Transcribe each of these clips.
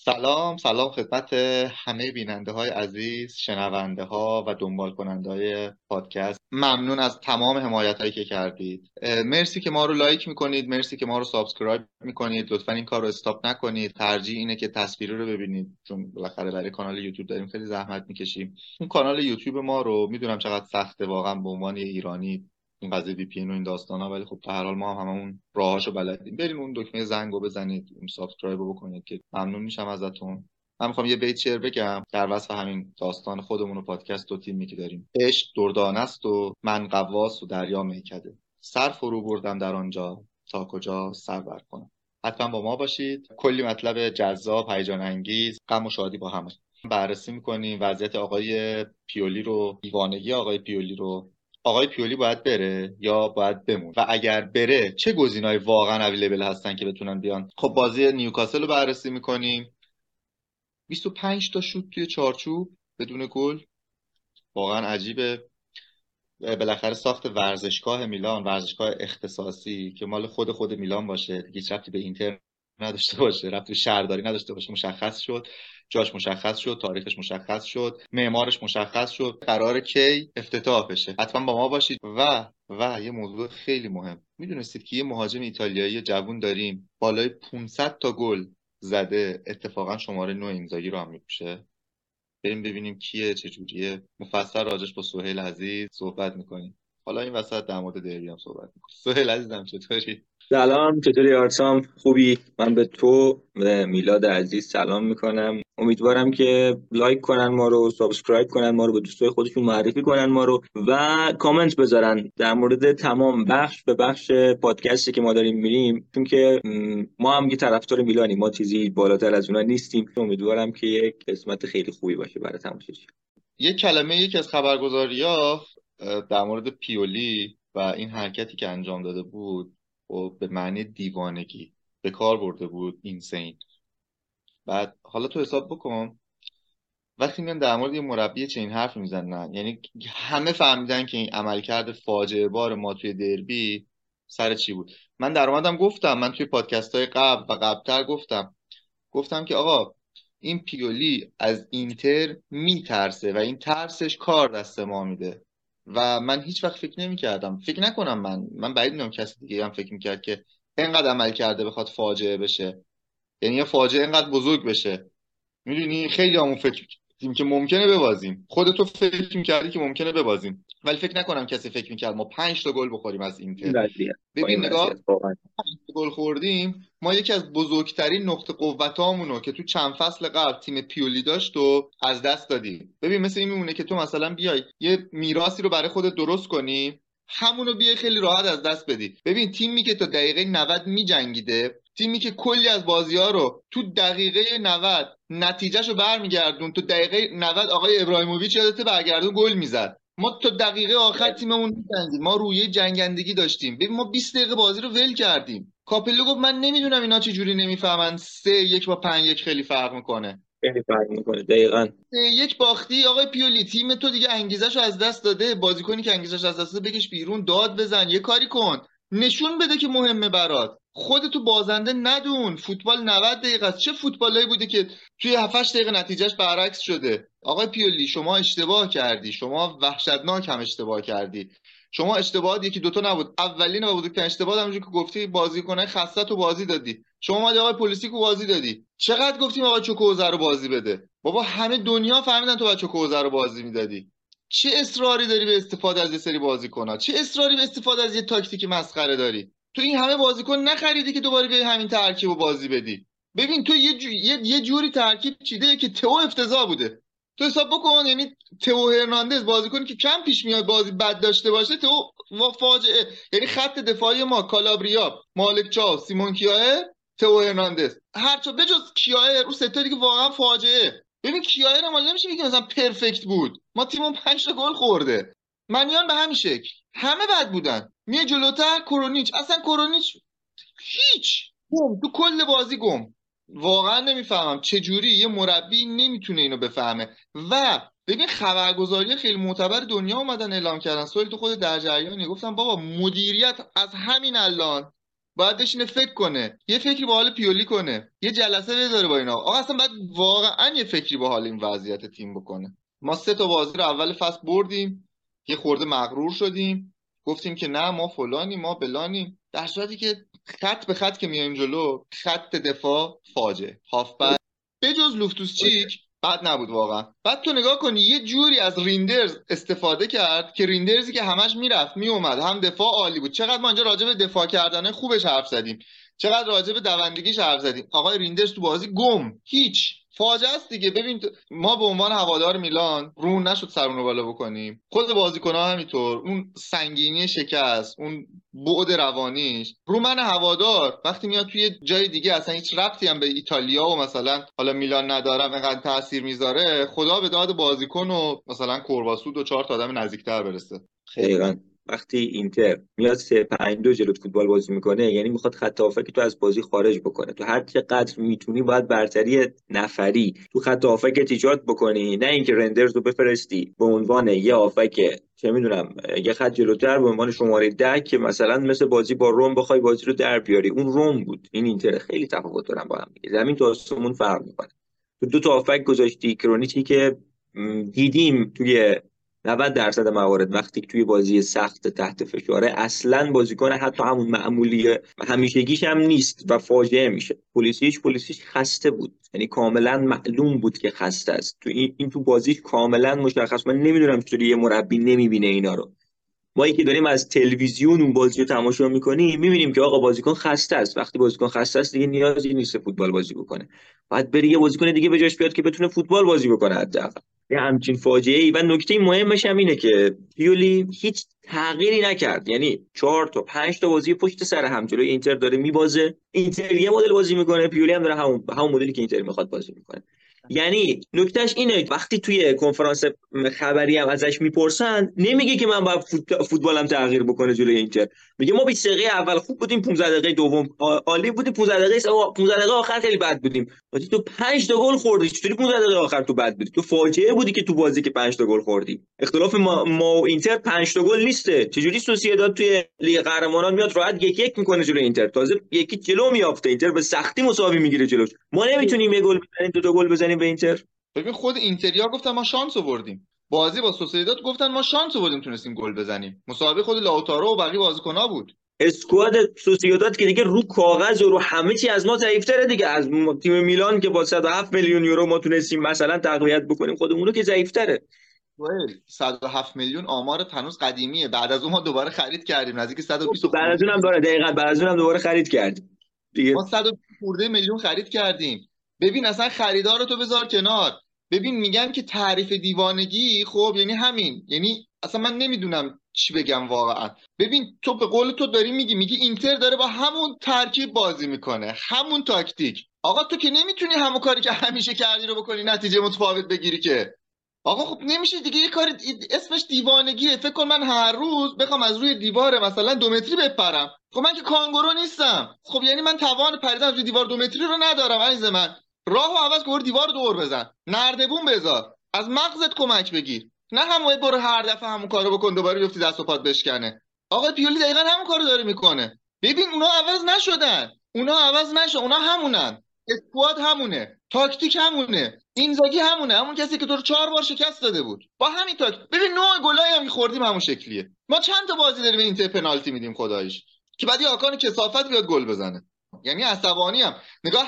سلام خدمت همه بیننده های عزیز، شنونده ها و دنبال کننده های پادکست. ممنون از تمام حمایت هایی که کردید. مرسی که ما رو لایک میکنید، مرسی که ما رو سابسکرایب میکنید. لطفا این کار رو استاپ نکنید. ترجیح اینه که تصویری رو ببینید، چون بالاخره برای کانال یوتیوب داریم خیلی زحمت میکشیم. اون کانال یوتیوب ما رو میدونم چقدر سخته واقعا به عنوان یه ایرانی این قضیه وی پی ان و این داستانا، ولی خب به هر حال ما هم هممون راهاشو بلدیم. بریم اون دکمه زنگو بزنید، اون سابسکرایب رو بکنید که ممنون میشم ازتون. من میخوام یه بیت شعر بگم در وصف همین داستان خودمون و پادکست و تیمی که داریم. عشق دردانه است و من غواص و دریا میکده، سر فرو بردم در آنجا تا کجا سر بر کنم. حتما با ما باشید. کلی مطلب جذاب، هیجان انگیز، غم و شادی با هم بررسی میکنیم. وضعیت آقای پیولی رو، دیوانگی آقای پیولی رو. آقای پیولی باید بره یا باید بمون، و اگر بره چه گزینه‌ای واقعا اویلیبل هستن که بتونن بیان. خب بازی نیوکاسل رو بررسی میکنیم. 25 تا شوت توی چارچوب بدون گل، واقعا عجیبه. بالاخره ساخت ورزشگاه میلان، ورزشگاه اختصاصی که مال خود میلان باشه، دیگه هیچ ربطی به اینتر نداشته باشه، ربطی به شهرداری نداشته باشه، مشخص شد. جاش مشخص شد، تاریخش مشخص شد، معمارش مشخص شد. قرار کی افتتاح بشه. حتما با ما باشید. و یه موضوع خیلی مهم، میدونستید که یه مهاجم ایتالیایی جوون داریم بالای 500 تا گل زده، اتفاقا شماره 9 اینزاگی رو هم میپوشه؟ بریم ببینیم کیه، چجوریه. مفصل راجش با سهیل عزیز صحبت میکنیم. حالا این وسط در مورد دربی هم صحبت میکنیم. سهیل عزیزم چطوری؟ سلام، چطوری آرسام؟ خوبی؟ من به تو و میلاد عزیز سلام میکنم. امیدوارم که لایک کنن ما رو، سابسکرایب کنن ما رو، به دوستای خودشون معرفی کنن ما رو و کامنت بذارن در مورد تمام بخش به بخش پادکستی که ما داریم میریم، چون که ما هم یه طرفدار میلانیم، ما چیزی بالاتر از اونا نیستیم. امیدوارم که یک قسمت خیلی خوبی باشه برای تماشاچی. یک کلمه یکی از خبرگزاری‌ها در مورد پیولی و این حرکتی که انجام داده بود و به معنی دیوانگی به کار برده بود، اینسین. بعد حالا تو حساب بکن وقتی میان در مورد یه مربی چنین حرف میزنن، یعنی همه فهمیدن که این عملکرد فاجعه بار ما توی دربی سر چی بود. من در اومدم گفتم، من توی پادکست های قبل و قبلتر گفتم که آقا این پیولی از اینتر میترسه و این ترسش کار دست ما میده. و من هیچ وقت فکر نکنم، من بعید میدونم کسی دیگه هم فکر میکرد که اینقدر عمل کرده بخواد فاجعه بشه، یعنی یه فاجعه اینقدر بزرگ بشه. میدونی خیلی همون فکر می‌کردیم که ممکنه ببازیم، خودتو فکر میکردی که ممکنه ببازیم، ولی فکر نکنم کسی فکر میکرد ما 5 تا گل بخوریم از این اینتر. وضعیت با این ببین وضعیت نگاه، واقعا گل خوردیم، ما یکی از بزرگترین نقطه قوتامونو که تو چند فصل قبل تیم پیولی داشت و از دست دادیم. ببین مثل این میمونه که تو مثلا بیای یه میراثی رو برای خودت درست کنی، همونو بیای خیلی راحت از دست بدی. ببین تیمی که تا دقیقه 90 میجنگیده، تیمی که کلی از بازی ها رو تو دقیقه 90 نتیجهشو برمیگردون، تو دقیقه 90 آقای ابراهیموویچ یادت برگردون گل میزد. ما تا دقیقه آخر تیممون می‌جنگید، ما روی جنگندگی داشتیم. ببین ما 20 دقیقه بازی رو ول کردیم. کاپلو گفت من نمیدونم اینا چه جوری نمیفهمن 3-1 با 5-1 خیلی فرق میکنه. خیلی فرق میکنه. دقیقاً 3-1 باختی آقای پیولی، تیم تو دیگه انگیزشو از دست داده. بازیکنی که انگیزش از دست داده بکش بیرون، داد بزن، یه کاری کن، نشون بده که مهمه برات. خودتو بازنده ندون. فوتبال 90 دقیقه است. چه فوتبالایی بوده که توی 7 دقیقه نتیجهش برعکس شده. آقای پیولی شما اشتباه کردی، شما وحشتناک هم اشتباه کردی. شما اشتباهات یکی دوتا نبود، اولین و بزرگترین اشتباهات همونجوری که گفتی بازیکنای خسته تو بازی دادی. شما اومدی آقای پلیسیکو بازی دادی. چقدر گفتیم آقای چوکوزه رو بازی بده؟ بابا همه دنیا فهمیدن تو باید چوکوزه رو بازی میدادی. چه اصراری داری به استفاده از یه سری بازیکن‌ها؟ چه اصراری به استفاده از یه تاکتیک مسخره داری؟ تو این همه بازیکن نخریدی که دوباره بیای همین ترکیب و بازی بدی. ببین تو یه جوری ترکیب چیده که تو افتضاح بوده. تو حساب بکن، یعنی تو هرناندز بازیکنی که کم پیش میاد بازی بد داشته باشه، تو فاجعه. یعنی خط دفاعی ما کالابریا، مالک چاو، سیمون کیاه، تو هرناندز، هر چا بجز کیاه رو ستا دیگه واقعا فاجعه. ببین کیاه رو مال نمیشه بگی مثلا پرفکت بود، ما تیمون 5 تا گل خورده. منیان به همین شکل همه بد بودن. میه جلوتر کرونیچ، اصلا کرونیچ هیچ گم تو کل بازی گم. واقعا نمیفهمم چه جوری یه مربی نمیتونه اینو بفهمه. و ببین خبرگزاری خیلی معتبر دنیا اومدن اعلام کردن، سوال تو خود در جریانی، گفتن بابا مدیریت از همین الان باید بشینه فکر کنه، یه فکری با حال پیولی کنه، یه جلسه بذاره با اینا. آقا اصلا باید واقعا یه فکری با حال این وضعیت تیم بکنه. ما 3 تا بازی رو اول فصل بردیم، یه خورده مغرور شدیم، گفتیم که نه ما فلانی ما بلانیم، در صورتی که خط به خط که میایم جلو، خط دفاع فاجعه، هافبک بجز لوفتوس چیک بد نبود واقعا. بعد تو نگاه کنی یه جوری از ریندرز استفاده کرد که ریندرزی که همش میرفت میومد، هم دفاع عالی بود. چقدر ما اینجا راجع به دفاع کردن خوبش حرف زدیم، چقدر راجع به دوندگیش حرف زدیم. آقای ریندرز تو بازی هیچ فاجعه است دیگه. ببین ما به عنوان هوادار میلان رون نشد سرمون رو بالا بکنیم، خود بازیکن‌ها همینطور، اون سنگینی شکست، اون بعد روانیش رو من هوادار وقتی میاد توی جای دیگه اصلا هیچ ربطی هم به ایتالیا و مثلا حالا میلان ندارم اینقدر تاثیر میذاره، خدا به داد بازیکن و مثلا کورواسود و 4 تا آدم نزدیکتر برسه. دقیقاً وقتی اینتر میاد 3-5-2 جلو فوتبال بازی میکنه، یعنی میخواد خط هافک تو از بازی خارج بکنه. تو هر چقدر میتونی باید برتری نفری تو خط هافک ایجاد بکنی، نه اینکه رندرز رو بفرستی به عنوان یه هافک چه میدونم یه خط جلوتر به عنوان شماره 10 که مثلا مثل بازی با روم بخوای بازی رو در بیاری. اون روم بود، این اینتر خیلی تفاوت دارن با هم دیگه، زمین تا آسمون فرق میکنه. تو 2 تا هافک گذاشتی، کرونیچی که دیدیم توی 90% موارد وقتی توی بازی سخت تحت فشاره اصلا بازیکن حتی همون معمولی همیشگیش هم نیست و فاجعه میشه. پولیسیش خسته بود، یعنی کاملا معلوم بود که خسته است. تو این تو بازیش کاملا مشخص. من نمیدونم چطوری یه مربی نمیبینه اینا رو. ما که داریم از تلویزیون اون بازی رو تماشا میکنیم میبینیم که آقا بازیکن خسته است. وقتی بازیکن خسته است دیگه نیازی نیست فوتبال بازی بکنه، باید بره یه بازیکن دیگه به جاش بیاد که بتونه فوتبال بازی بکنه حداقل. یه همچین فاجعه ای. و نکته مهمش هم اینه که پیولی هیچ تغییری نکرد، یعنی 4 تا 5 تا بازی پشت سر هم جلوی اینتر داره میبازه. اینتر یه مدل بازی میکنه، پیولی هم داره همون مدلی که اینتر میخواد بازی میکنه. یعنی نکتهش اینه وقتی توی کنفرانس خبری هم ازش میپرسن نمیگه که من باید فوتبالم تغییر بکنه جلوی اینتر. میگه ما 20 دقیقه اول خوب بودیم، 15 دقیقه دوم عالی بودیم، 15 دقیقه آخر خیلی بد بودیم. ولی تو 5 تا گل خوردی، چطوری 15 دقیقه آخر تو بد بودی؟ تو فاجعه بودی که تو بازی که 5 تا گل خوردی. اختلاف ما و اینتر 5 تا گل نیسته. چجوری سوسییداد توی لیگ قهرمانان میاد راحت 1-1 میکنه جلوی اینتر، تازه یکی جلو میافته، اینتر به سختی مساوی میگیره جلوش. ما نمیتونیم یه گل بزنیم، 2 تا گل بزنیم به اینتر. ببین خود اینتریا گفتن ما شانس آوردیم، بازی با سوسییداد گفتن ما شانس آوردیم تونستیم گل بزنیم، مسابقه خود لاوتارو و بقیه بازیکن‌ها بود. اسکواد سوسییداد که دیگه رو کاغذ و رو همه چی از ما ضعیف‌تره دیگه، از تیم میلان که با 107 میلیون یورو ما تونستیم مثلا تقویت بکنیم خودمون رو که ضعیف‌تره. 107 میلیون آمار هنوز قدیمیه، بعد از اون ما دوباره خرید کردیم نزدیک 120 بعد از اونم داره، دقیقاً بعد از اونم دوباره خرید کردیم دیگه. ما 120 خورده میلیون خرید کردیم. ببین اصلا خریدار رو تو بذار کنار، ببین میگن که تعریف دیوانگی، خب یعنی همین، یعنی اصلا من نمیدونم چی بگم واقعا. ببین تو به قول تو داری میگی اینتر داره با همون ترکیب بازی میکنه، همون تاکتیک. آقا تو که نمیتونی همون کاری که همیشه کردی رو بکنی نتیجه متفاوت بگیری که. آقا خب نمیشه دیگه، یه کاری اسمش دیوانگیه. فکر کن من هر روز بخوام از روی دیوار مثلا 2 متری بپرم، خب من که کانگورو نیستم، خب یعنی من توان پریدن از روی دیوار 2 متری رو ندارم. عزیز من راهو عوض کن، دیوار دور بزن، نردبون بذار، از مغزت کمک بگیر، نه همون برو هر دفعه همون کارو بکن دوباره بیفتی دست و پات بشکنه. آقا پیولی دقیقاً همون کارو داره میکنه. ببین اونا عوض نشدن، اونا همونن، اسکواد همونه، تاکتیک همونه، اینزاگی همونه، همون کسی که تو رو 4 بار شکست داده بود با همین تاکتیک. ببین نوع گلایی هم که خوردیم همون شکلیه. ما چند تا بازی داریم اینتر پنالتی میدیم خداییش که بعد آکان کثافت بیاد گل بزنه. یعنی عصبانی هم نگاه،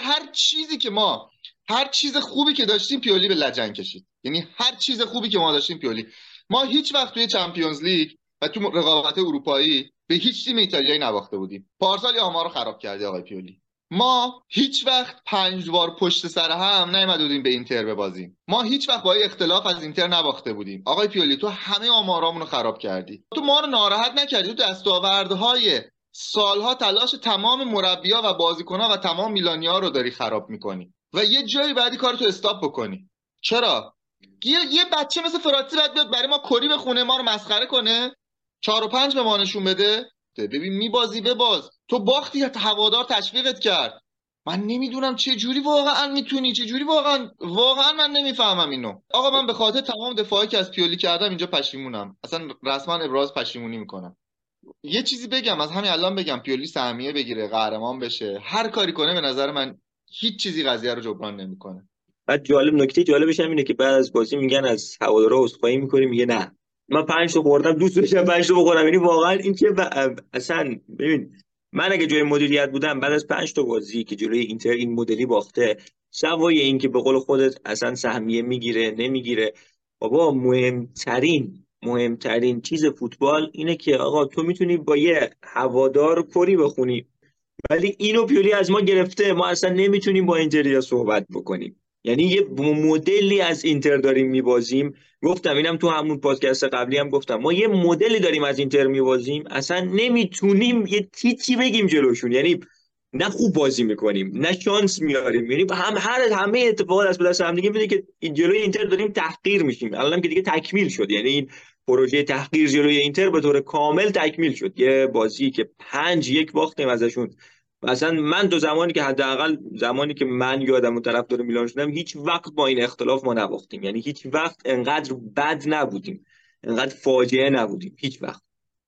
هر چیز خوبی که داشتیم پیولی به لجن کشید. یعنی هر چیز خوبی که ما داشتیم پیولی. ما هیچ وقت توی چمپیونز لیگ و تو رقابت اروپایی به هیچ تیم ایتالیایی نباخته بودیم. پارسال آمار رو خراب کردی آقای پیولی. ما هیچ وقت 5 بار پشت سر هم نیومده بودیم به اینتر ببازیم. ما هیچ وقت با اختلاف از اینتر نباخته بودیم. آقای پیولی تو همه آمارامون رو خراب کردی. تو ما رو ناراحت نکردی. تو دستاوردهای سالها تلاش تمام مربی‌ها و بازیکن‌ها و تمام میلانی‌ها رو داری خراب می‌کنی و یه جایی بعدی کارتو استاپ بکنی. چرا؟ یه بچه مثل فراتی باید بیاد برای ما کری بخونه، ما رو مسخره کنه، 4 و 5 به ما نشون بده؟ ببین میبازی بباز. تو باختی هوادار تشویقت کرد. من نمیدونم چه جوری واقعا میتونی، چه جوری واقعا من نمیفهمم اینو. آقا من به خاطر تمام دفاعی که از پیولی کردم اینجا پشیمونم، اصلا رسما ابراز پشیمونی میکنم. یه چیزی بگم، از همین الان بگم، پیولی سهمیه بگیره، قهرمان بشه، هر کاری کنه، به نظر من هیچ چیزی قضیه رو جبران نمیکنه. بعد نکته جالبش هم اینه که بعد از بازی میگن از هوادارا عذرخواهی میکنی، میگه نه من 5 تا خوردم، دوست داشتم 5 تا بخورم. یعنی واقعا این که اصلا ببین، من اگه جای مدیریت بودم بعد از 5 تا بازی که جلوی اینتر این مدلی باخته، سوای این که به قول خودت اصلا سهمیه میگیره نمیگیره، بابا مهمترین چیز فوتبال اینه که آقا تو میتونی با یه هوادار کری بخونی، ولی اینو پیولی از ما گرفته، ما اصلا نمیتونیم با اینتریا صحبت بکنیم. یعنی یه مدلی از اینتر داریم میبازیم. گفتم اینم تو همون پادکست قبلی هم گفتم، ما یه مدلی داریم از اینتر میبازیم، اصلا نمیتونیم یه تیچی بگیم جلوشون. یعنی نه خوب بازی میکنیم نه شانس میاریم، یعنی همه اتفاقات از به دست هم دیگه میده که جلوی اینتر داریم تحقیر میشیم. الانم که دیگه تکمیل شد، یعنی این پروژه تحقیر جلوی اینتر به طور کامل تکمیل شد. یه بازی که 5-1 باختیم ازشون. مثلا من تو زمانی که حداقل زمانی که من یادم و طرفدار میلان شدم، هیچ وقت با این اختلاف ما نباختیم. یعنی هیچ وقت انقدر بد نبودیم، انقدر فاجعه نبودیم هیچ وقت.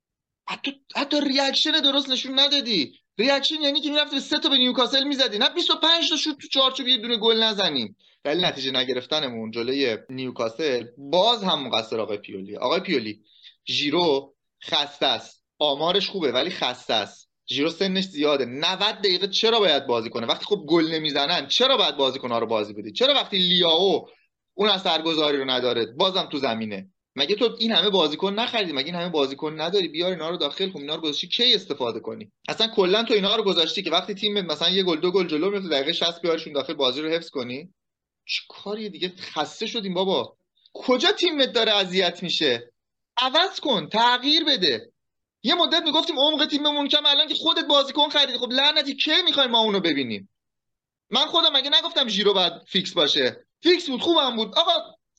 حتی ریاکشن درست نشون ندادی. ریاکشن یعنی که میرفتی 3 تا به نیوکاسل میزدی، نه 25 تا شوت تو چارچوب یه دونه گل نزنیم. دلیل نتیجه نگرفتنمون جلوی نیوکاسل باز هم مقصر آقای پیولی. آقای پیولی، ژیرو خسته است، آمارش خوبه ولی خسته است. ژیرو سنش زیاده، 90 دقیقه چرا باید بازی کنه؟ وقتی خب گل نمیزنن چرا باید بازیکن‌ها رو بازی بدی؟ چرا وقتی لیاو اون اثرگذاری رو نداره بازم تو زمینه؟ مگه تو این همه بازیکن نخریدی؟ مگه این همه بازیکن نداری؟ بیار اینا رو داخل. خب اینا رو گذاشتی کی استفاده کنی؟ اصلا کلا تو اینا رو گذاشتی که وقتی تیم مثلا یه گل دو گل جلو میفته دقیقه 60 بیارشون داخل بازی رو حفظ کنی؟ چه کاریه دیگه؟ خسته شدیم بابا. کجا تیمت داره اذیت میشه؟ عوض کن، تغییر بده. یه مدت میگفتیم عمق تیممون کم، الان که خودت بازیکن خریدی، خب لعنتی کی میخوایم ما اونو ببینیم؟ من خودم مگه نگفتم ژیرو بعد فیکس باشه؟ فیکس بود، خوبم بود آقا،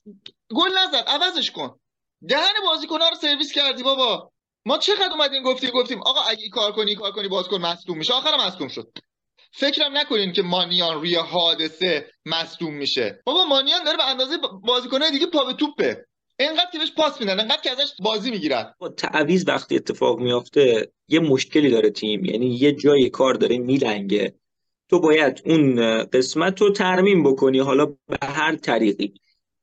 گل نزد، عوضش کن. دهن بازیکن‌ها رو سرویس کردی بابا. ما چقدر اومدیم گفتیم آقا اگه این کار کنی بازیکن مصدوم میشه، آخرام مصدوم شد. فکرم نکنین که مانیان روی حادثه مصدوم میشه. بابا مانیان داره به اندازه بازیکن‌های دیگه پا به توپه، اینقدر که بهش پاس میدن، اینقدر که ازش بازی میگیرن. با تعویض وقتی اتفاق میافته یه مشکلی داره تیم، یعنی یه جای کار داره میلنگه، تو باید اون قسمت رو ترمیم بکنی، حالا به هر طریقی.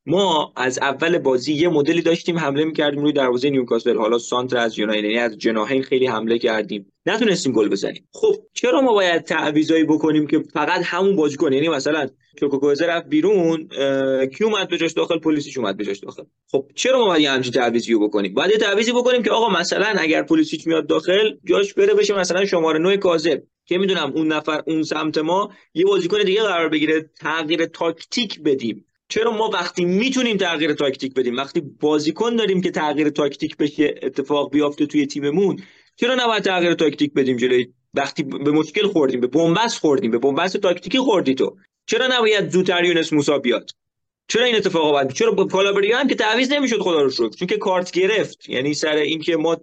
ما از اول بازی یه مدلی داشتیم حمله میکردیم روی دروازه نیوکاسل، حالا سانتر از یونایتد، یعنی از جناحین خیلی حمله کردیم، نتونستیم گل بزنیم. خب چرا ما باید تعویضایی بکنیم که فقط همون بازیکن، یعنی مثلا چوکوکوزه رفت بیرون، کی اومد به جاش داخل؟ پولیسیچ اومد به جاش داخل. خب چرا ما باید یه همچین تعویضی بکنیم؟ باید یه تعویضی بکنیم که آقا مثلا اگر پولیسیچ میاد داخل، جاش بره بشه مثلا شماره 9 کاظم، که میدونم اون نفر اون سمت ما یه بازیکن دیگه قرار بگیره، تغییر تاکتیک بدیم. چرا ما وقتی میتونیم تغییر تاکتیک بدیم، وقتی بازیکن داریم که تغییر تاکتیک بشه اتفاق بیافته توی تیممون، چرا نباید تغییر تاکتیک بدیم جلوی وقتی به مشکل خوردیم، به بنبست خوردیم، به بنبست تاکتیکی خوردی تو؟ چرا نباید زودتر یونس موسی بیاد؟ چرا این اتفاق باید؟ چرا با کالابریا هم که تعویض نمیشد خدا رو شکر، چون که کارت گرفت. یعنی سر این که ما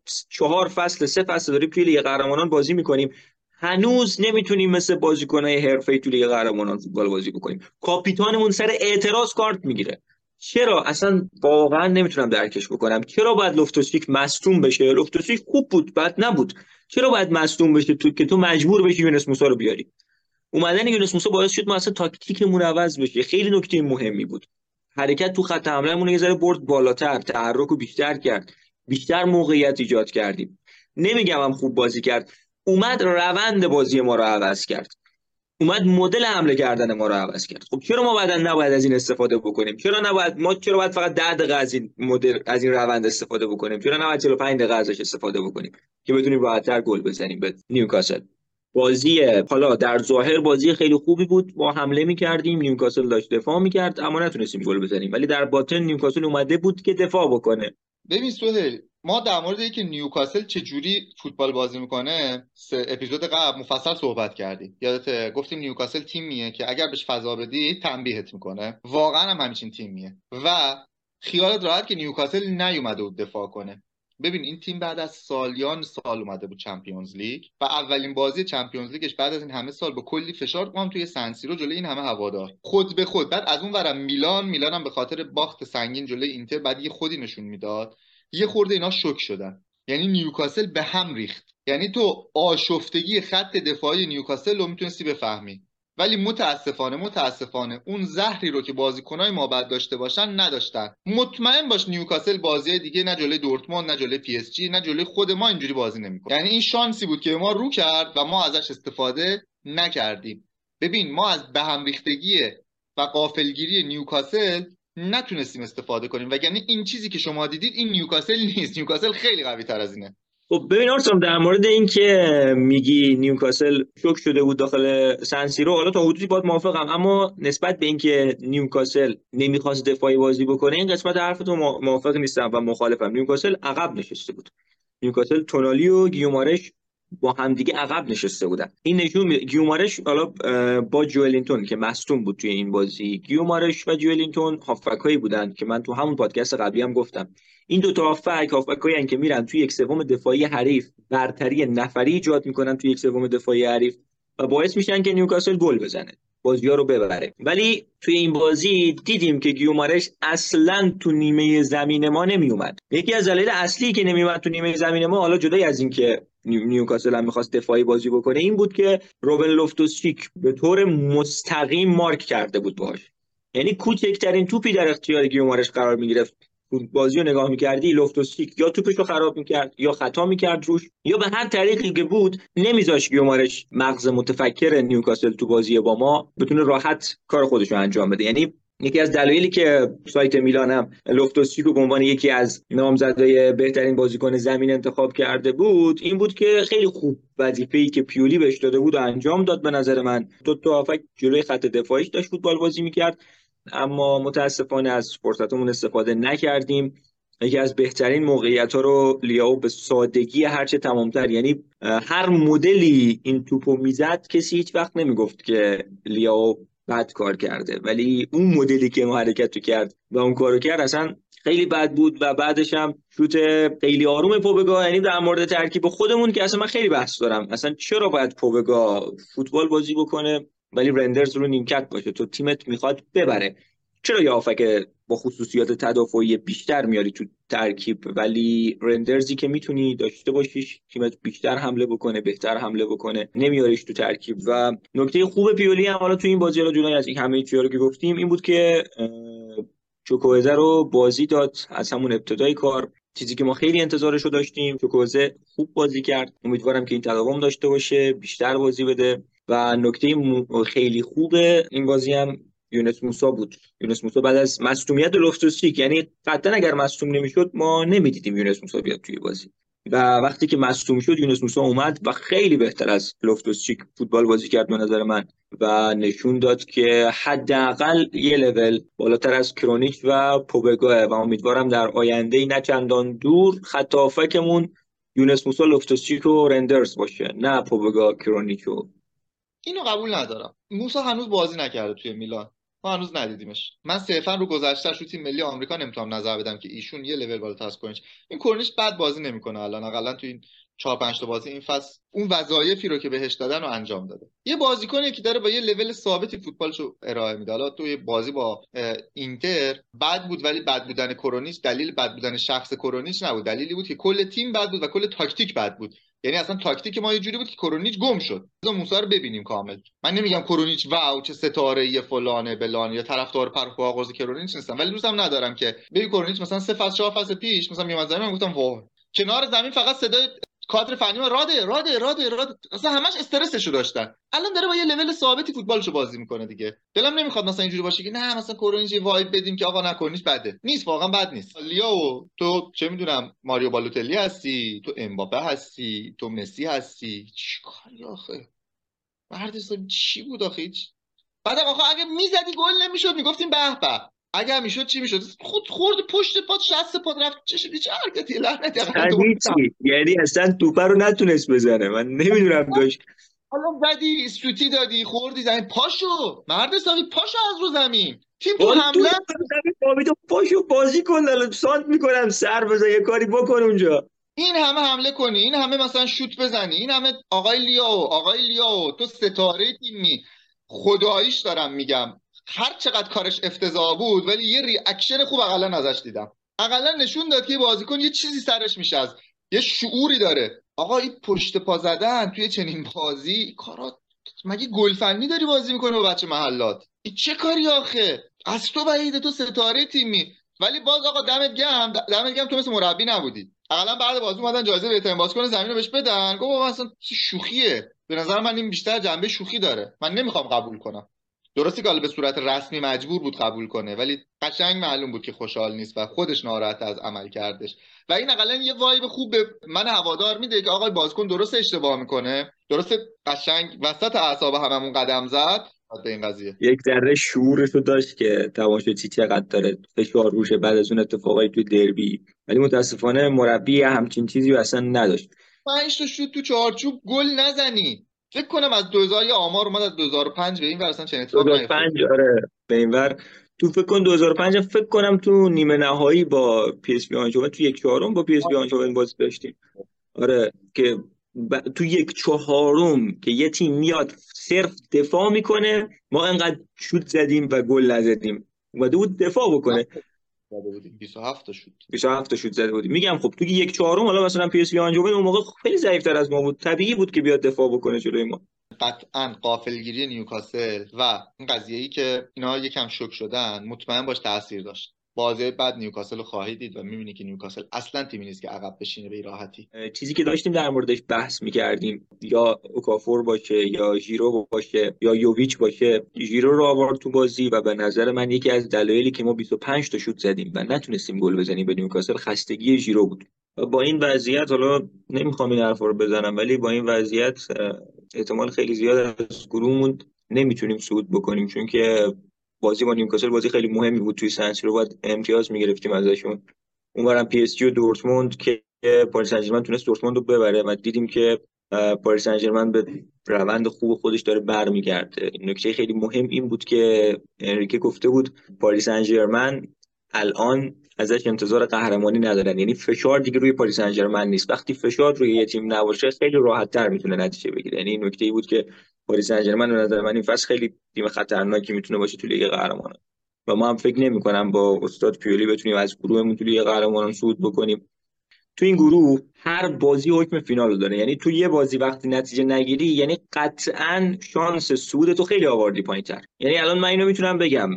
3 فصل داریم توی لیگ قهرمانان بازی میکنیم، هنوز نمیتونیم مثل بازیکنای حرفه‌ای توی لیگ قهرمانان فوتبال بازی بکنیم. کاپیتانمون سر اعتراض کارت میگیره. چرا؟ اصلا واقعا نمیتونم درکش بکنم. چرا باید لوفتوسچیک مصدوم بشه؟ لوفتوسچیک خوب بود، بد نبود. چرا باید مصدوم بشه که تو مجبور بشی یونس موسی رو بیاری؟ اومدن یونس موسی باعث شد ما اصلا تاکتیکمون عوض بشه. خیلی نکته مهمی بود. حرکت تو خط حملهمون یه ذره برد بالاتر، تحرک رو بیشتر کرد، بیشتر موقعیت ایجاد کردیم. نمیگم هم خوب بازی کرد، اومد روند بازی ما رو عوض کرد، اومد مدل حمله کردن ما رو عوض کرد. خب چرا ما بعداً نباید از این استفاده بکنیم؟ چرا باید فقط 10 دقیقه از این مدل، از این روند استفاده بکنیم؟ چرا نباید 45 دقیقه ازش استفاده بکنیم که بتونیم راحت‌تر گل بزنیم به نیوکاسل؟ بازی حالا در ظاهر بازی خیلی خوبی بود، ما حمله می‌کردیم، نیوکاسل داشت دفاع می‌کرد، اما نتونستیم گل بزنیم. ولی در باطن نیوکاسل اومده بود که دفاع بکنه. ببین سهیل، ما در مورد اینکه نیوکاسل چه جوری فوتبال بازی میکنه 3 اپیزود قبل مفصل صحبت کردیم. یادته گفتیم نیوکاسل تیمیه که اگر بهش فضا بدی تنبیهت میکنه. واقعا هم همچین تیمیه و خیالت راحت که نیوکاسل نیومده بود دفاع کنه. ببین این تیم بعد از سالیان سال اومده بود چمپیونز لیگ و اولین بازی چمپیونز لیگش بعد از این همه سال با کلی فشار قام توی سنسیرو جلوی این همه هوادار، خود به خود. بعد از اون ورم میلان هم به خاطر باخت سنگین جلوی اینتر بعد یه خودی نشون میداد، یه خورده اینا شوک شدن. یعنی نیوکاسل به هم ریخت. یعنی تو آشفتگی خط دفاعی نیوکاسل رو میتونستی بفهمی، ولی متاسفانه اون زهری رو که بازیکنای ما بعد داشته باشن نداشتن. مطمئن باش نیوکاسل بازی دیگه نه جلوی دورتموند نه جلوی پی اس جی نه جلوی خود ما اینجوری بازی نمیکنه. یعنی این شانسی بود که ما رو کرد و ما ازش استفاده نکردیم. ببین ما از به هم ریختگی و غافلگیری نیوکاسل نتونستیم استفاده کنیم، وگرنه این چیزی که شما دیدید این نیوکاسل نیست. نیوکاسل خیلی قوی تر از اینه. خب ببین آرسام، در مورد این که میگی نیوکاسل شوک شده بود داخل سنسیرو، حالا تا حدودی باید موافقم، اما نسبت به اینکه نیوکاسل نمیخواست دفاعی بازی بکنه این قسمت حرفتون موافق نیستم و مخالفم. نیوکاسل عقب نشسته بود. نیوکاسل تونالی و گیومارش با همدیگه عقب نشسته بودن. این نشون گیومارش حالا با جوئلینتون که مصدوم بود توی این بازی، گیومارش و جوئلینتون هافبکایی بودن که من تو همون پادکست قبلی هم گفتم این دو تا هافبکایی ان که میرن توی یک سوم دفاعی حریف برتری نفری ایجاد میکنن توی یک سوم دفاعی حریف و باعث میشن که نیوکاسل گل بزنه، بازی‌ها رو ببره. ولی توی این بازی دیدیم که گیومارش اصلا تو نیمه زمین ما نمیومد. یکی از دلایل اصلی که نمیومد تو نیمه زمین ما، حالا جدای از این که نیوکاسل هم می‌خواست دفاعی بازی بکنه، این بود که روبن لوفتوس-چیک به طور مستقیم مارک کرده بود باهاش. یعنی کوچکترین توپی در اختیار گیومارش قرار می‌گرفت، بازی رو نگاه می‌کردی لوفتوس-چیک یا توپش رو خراب می‌کرد یا خطا می‌کرد روش، یا به هر طریقی که بود نمیذاش گیومارش مغز متفکر نیوکاسل تو بازی با ما بتونه راحت کار خودش رو انجام بده. یعنی یکی از دلایلی که سایت میلانم لوفتوس-چیک رو به عنوان یکی از نامزدای بهترین بازیکن زمین انتخاب کرده بود این بود که خیلی خوب وظیفه‌ای که پیولی بهش داده بود و انجام داد. به نظر من دو تا هافک جلوی خط دفاعیش داشت فوتبال بازی می‌کرد، اما متاسفانه از فرصتمون استفاده نکردیم. یکی از بهترین موقعیت‌ها رو لیاو به سادگی هرچه تمام‌تر، یعنی هر مدلی این توپو میزد کسی هیچ وقت نمیگفت که لیاو بد کار کرده، ولی اون مدلی که ما حرکت کرد و اون کارو کرد اصلا خیلی بد بود. و بعدش هم شوت خیلی آروم پوبگا. یعنی در مورد ترکیب خودمون که اصلا من خیلی بحث دارم، اصلا چرا باید پوبگا فوتبال بازی بکنه ولی رندرز رو نیمکت باشه؟ تو تیمت میخواد ببره، چرا یه هافک با خصوصیات تدافعی بیشتر میاری تو ترکیب ولی رندرزی که میتونی داشته باشیش تیمت بیشتر حمله بکنه بهتر حمله بکنه نمیاریش تو ترکیب؟ و نکته خوب پیولی هم حالا تو این بازی، حالا جدای از این همه چیزا رو که گفتیم، این بود که چوکوزه رو بازی داد از همون ابتدای کار، چیزی که ما خیلی انتظارش رو داشتیم. چوکوزه خوب بازی کرد، امیدوارم که این تداوم داشته باشه، بیشتر بازی بده. و نکته خیلی خوبه این بازی هم یونس موسی بود. یونس موسی بعد از مصدومیت لوفتوس-چیک، یعنی قطعا اگر مصدوم نمیشد ما نمیدیدیم یونس موسی بیاد توی بازی، و وقتی که مصدوم شد یونس موسی اومد و خیلی بهتر از لوفتوس-چیک فوتبال بازی کرد به نظر من و نشون داد که حداقل یه لول بالاتر از کرونیچ و پوبگاه و امیدوارم در آینده نه چندان دور خط هافکمون یونس موسی، لوفتوس-چیک و رندرز باشه، نه پوبگاه، کرونیچ. اینو قبول ندارم. موسی هنوز بازی نکرده توی میلان، ما هنوز ندیدیمش. من صرفا رو گذشته‌اش رو تیم ملی آمریکا نمیتونم نظر بدم که ایشون یه لول بالاتر از کرونیچ. این کرونیچ بد بازی نمیکنه الان، حداقل تو این 4 5 تا بازی این فصل اون وظایفی رو که بهش دادن رو انجام داده. یه بازیکنی که داره با یه لول ثابتی فوتبالشو ارائه میده. حالا توی بازی با اینتر بد بود، ولی بد بودن کرونیچ دلیل بد بودن شخص کرونیچ نبود، دلیلی بود که کل تیم بد بود و کل تاکتیک بد بود. یعنی اصلا تاکتیک ما یه جوری بود که کرونیچ گم شد. موسی رو ببینیم کامل. من نمیگم کرونیچ واو چه ستاره فلانه بلان یا طرفدار پرخواغوز کرونیچ نیستم، ولی روزم ندارم که ببین کرونیچ مثلا 3 فصل 4 فصل پیش مثلا میومد زمین گفتم واه، کنار زمین فقط صدای کادر فنی ما راده اصلا همش استرسشو داشتن. الان داره با یه لول ثابتی فوتبالشو بازی میکنه دیگه. دلم نمیخواد مثلا اینجوری باشه که نه مثلا کرونیچ وایب بدیم که آقا نکنیش بده. نیست، واقعا بد نیست. لیاو تو چه میدونم ماریو بالوتلی هستی، تو امباپه هستی، تو مسی هستی، چیکاری آخه؟ مرد حساب چی بود آخه؟ هیچ. بعد آخه اگه میزدی گل نمیشد میگفتیم به به، اگه میشد چی میشد؟ خود خورد پشت پات شست پات رفت چه حرکتی لعنت تو. یعنی اصلا توپه رو نتونست بزنه، من نمیدونم داشت. حالا زدی سوتی دادی خوردی زمین، پاشو مرد حسابی، پاشو از رو زمین. تیم تو حمله پاشو بازی کن، الان سانت میکنم سر بزن یه کاری بکن اونجا. این همه حمله کنی، این همه مثلا شوت بزنی، این همه آقای لیاو تو ستاره تیمی. خداییش دارم میگم هر چقدر کارش افتضاح بود ولی یه ریاکشن خوب اقلا ازش دیدم. اقلا نشون داد که بازیکن یه چیزی سرش میشه از یه شعوری داره. آقا این پشت پا زدن توی چنین بازی کارا، مگه گلفنی داری بازی میکنه با بچه محلات؟ این چه کاری آخه؟ از تو بعیده، تو ستاره تیمی. ولی باز آقا دمت گرم، دمت گرم تو مثل مربی نبودی. اقلا بعد بازی اومدن جایزه بهترین بازیکن زمین رو بهش بدن، گفت بابا اصلا شوخیه. به نظر من این بیشتر جنبه شوخی داره، من نمیخوام قبول کنم. درسته که حالا به صورت رسمی مجبور بود قبول کنه، ولی قشنگ معلوم بود که خوشحال نیست و خودش ناراحت از عمل کردش. و این اقلا یه وایب خوب به من هوادار میده که آقای بازیکن درست اشتباه میکنه، درست قشنگ وسط اعصاب هممون قدم زد به این قضیه. یک ذره شعورشو داشت که تماشاچی چقدر داره فشار روشه بعد از اون اتفاقای توی دربی، ولی متاسفانه مربی همچین چیزی اصلا نداشت. 5 تا شوت تو چارچوب گل نزنی. فکر کنم از 2000 یه آمار اومد از 2005 به این ور اصلا چنین اتفاق نیفتاد. 2005 آره به اینور. تو فکر کن 2005 فکر کنم تو نیمه نهایی با پی اس وی آنجوین تو یک چهارم با پی اس وی آنجوین بازی داشتیم. آره که تو یک چهارم که یه تیم میاد صرف دفاع میکنه، ما انقدر شوت زدیم و گل نزدیم، اومده بود دفاع بکنه. زده بودیم 27 تا شوت. 27 تا شوت زده بودیم. میگم خب تو یک چهارم حالا مثلا پی اس وی آنجوین اون موقع خیلی ضعیف‌تر از ما بود، طبیعی بود که بیاد دفاع بکنه جلوی ما. قطعا غافلگیری نیوکاسل و این قضیه‌ای که اینا یکم شوک شدن مطمئن باش تاثیر داشت. بازی بعد نیوکاسل رو خواهی دید و می‌بینی که نیوکاسل اصلا تیمی نیست که عقب بشینه به این راحتی. چیزی که داشتیم در موردش بحث میکردیم، یا اوکافور باشه یا ژیرو باشه یا یوویچ باشه، ژیرو رو آورد تو بازی و به نظر من یکی از دلایلی که ما 25 تا شوت زدیم و نتونستیم گل بزنیم به نیوکاسل خستگی ژیرو بود. و با این وضعیت، حالا نمیخوام این حرفا رو بزنم، ولی با این وضعیت احتمال خیلی زیاد از گروهمون نمیتونیم صعود بکنیم، چون که بازی با نیوکاسل بازی خیلی مهمی بود توی سنسیرو، باید امتیاز میگرفتیم ازشون. اونورم پی اس جی و دورتموند که پاریس سن ژرمن تونست دورتموند رو ببره و دیدیم که پاریس سن ژرمن به روند خوب خودش داره برمیگرده. نکته خیلی مهم این بود که انریکه گفته بود پاریس سن ژرمن الان ازش انتظار قهرمانی ندارن، یعنی فشار دیگه روی پاریس سن ژرمن نیست. وقتی فشار روی یه تیم نباشه خیلی راحت تر میتونه نتیجه بگیره. یعنی این نکته ای بود که پاریس سن ژرمن به نظر من این فصل خیلی تیم خطرناکی میتونه باشه تو لیگ قهرمانان و ما هم فکر نمی کنم با استاد پیولی بتونیم از گروهمون تو لیگ قهرمانان صعود بکنیم. تو این گروه هر بازی حکم فینال رو داره، یعنی تو یه بازی وقتی نتیجه نگیری یعنی قطعا شانس صعود تو خیلی آوردی پایین‌تر. یعنی الان من اینو میتونم بگم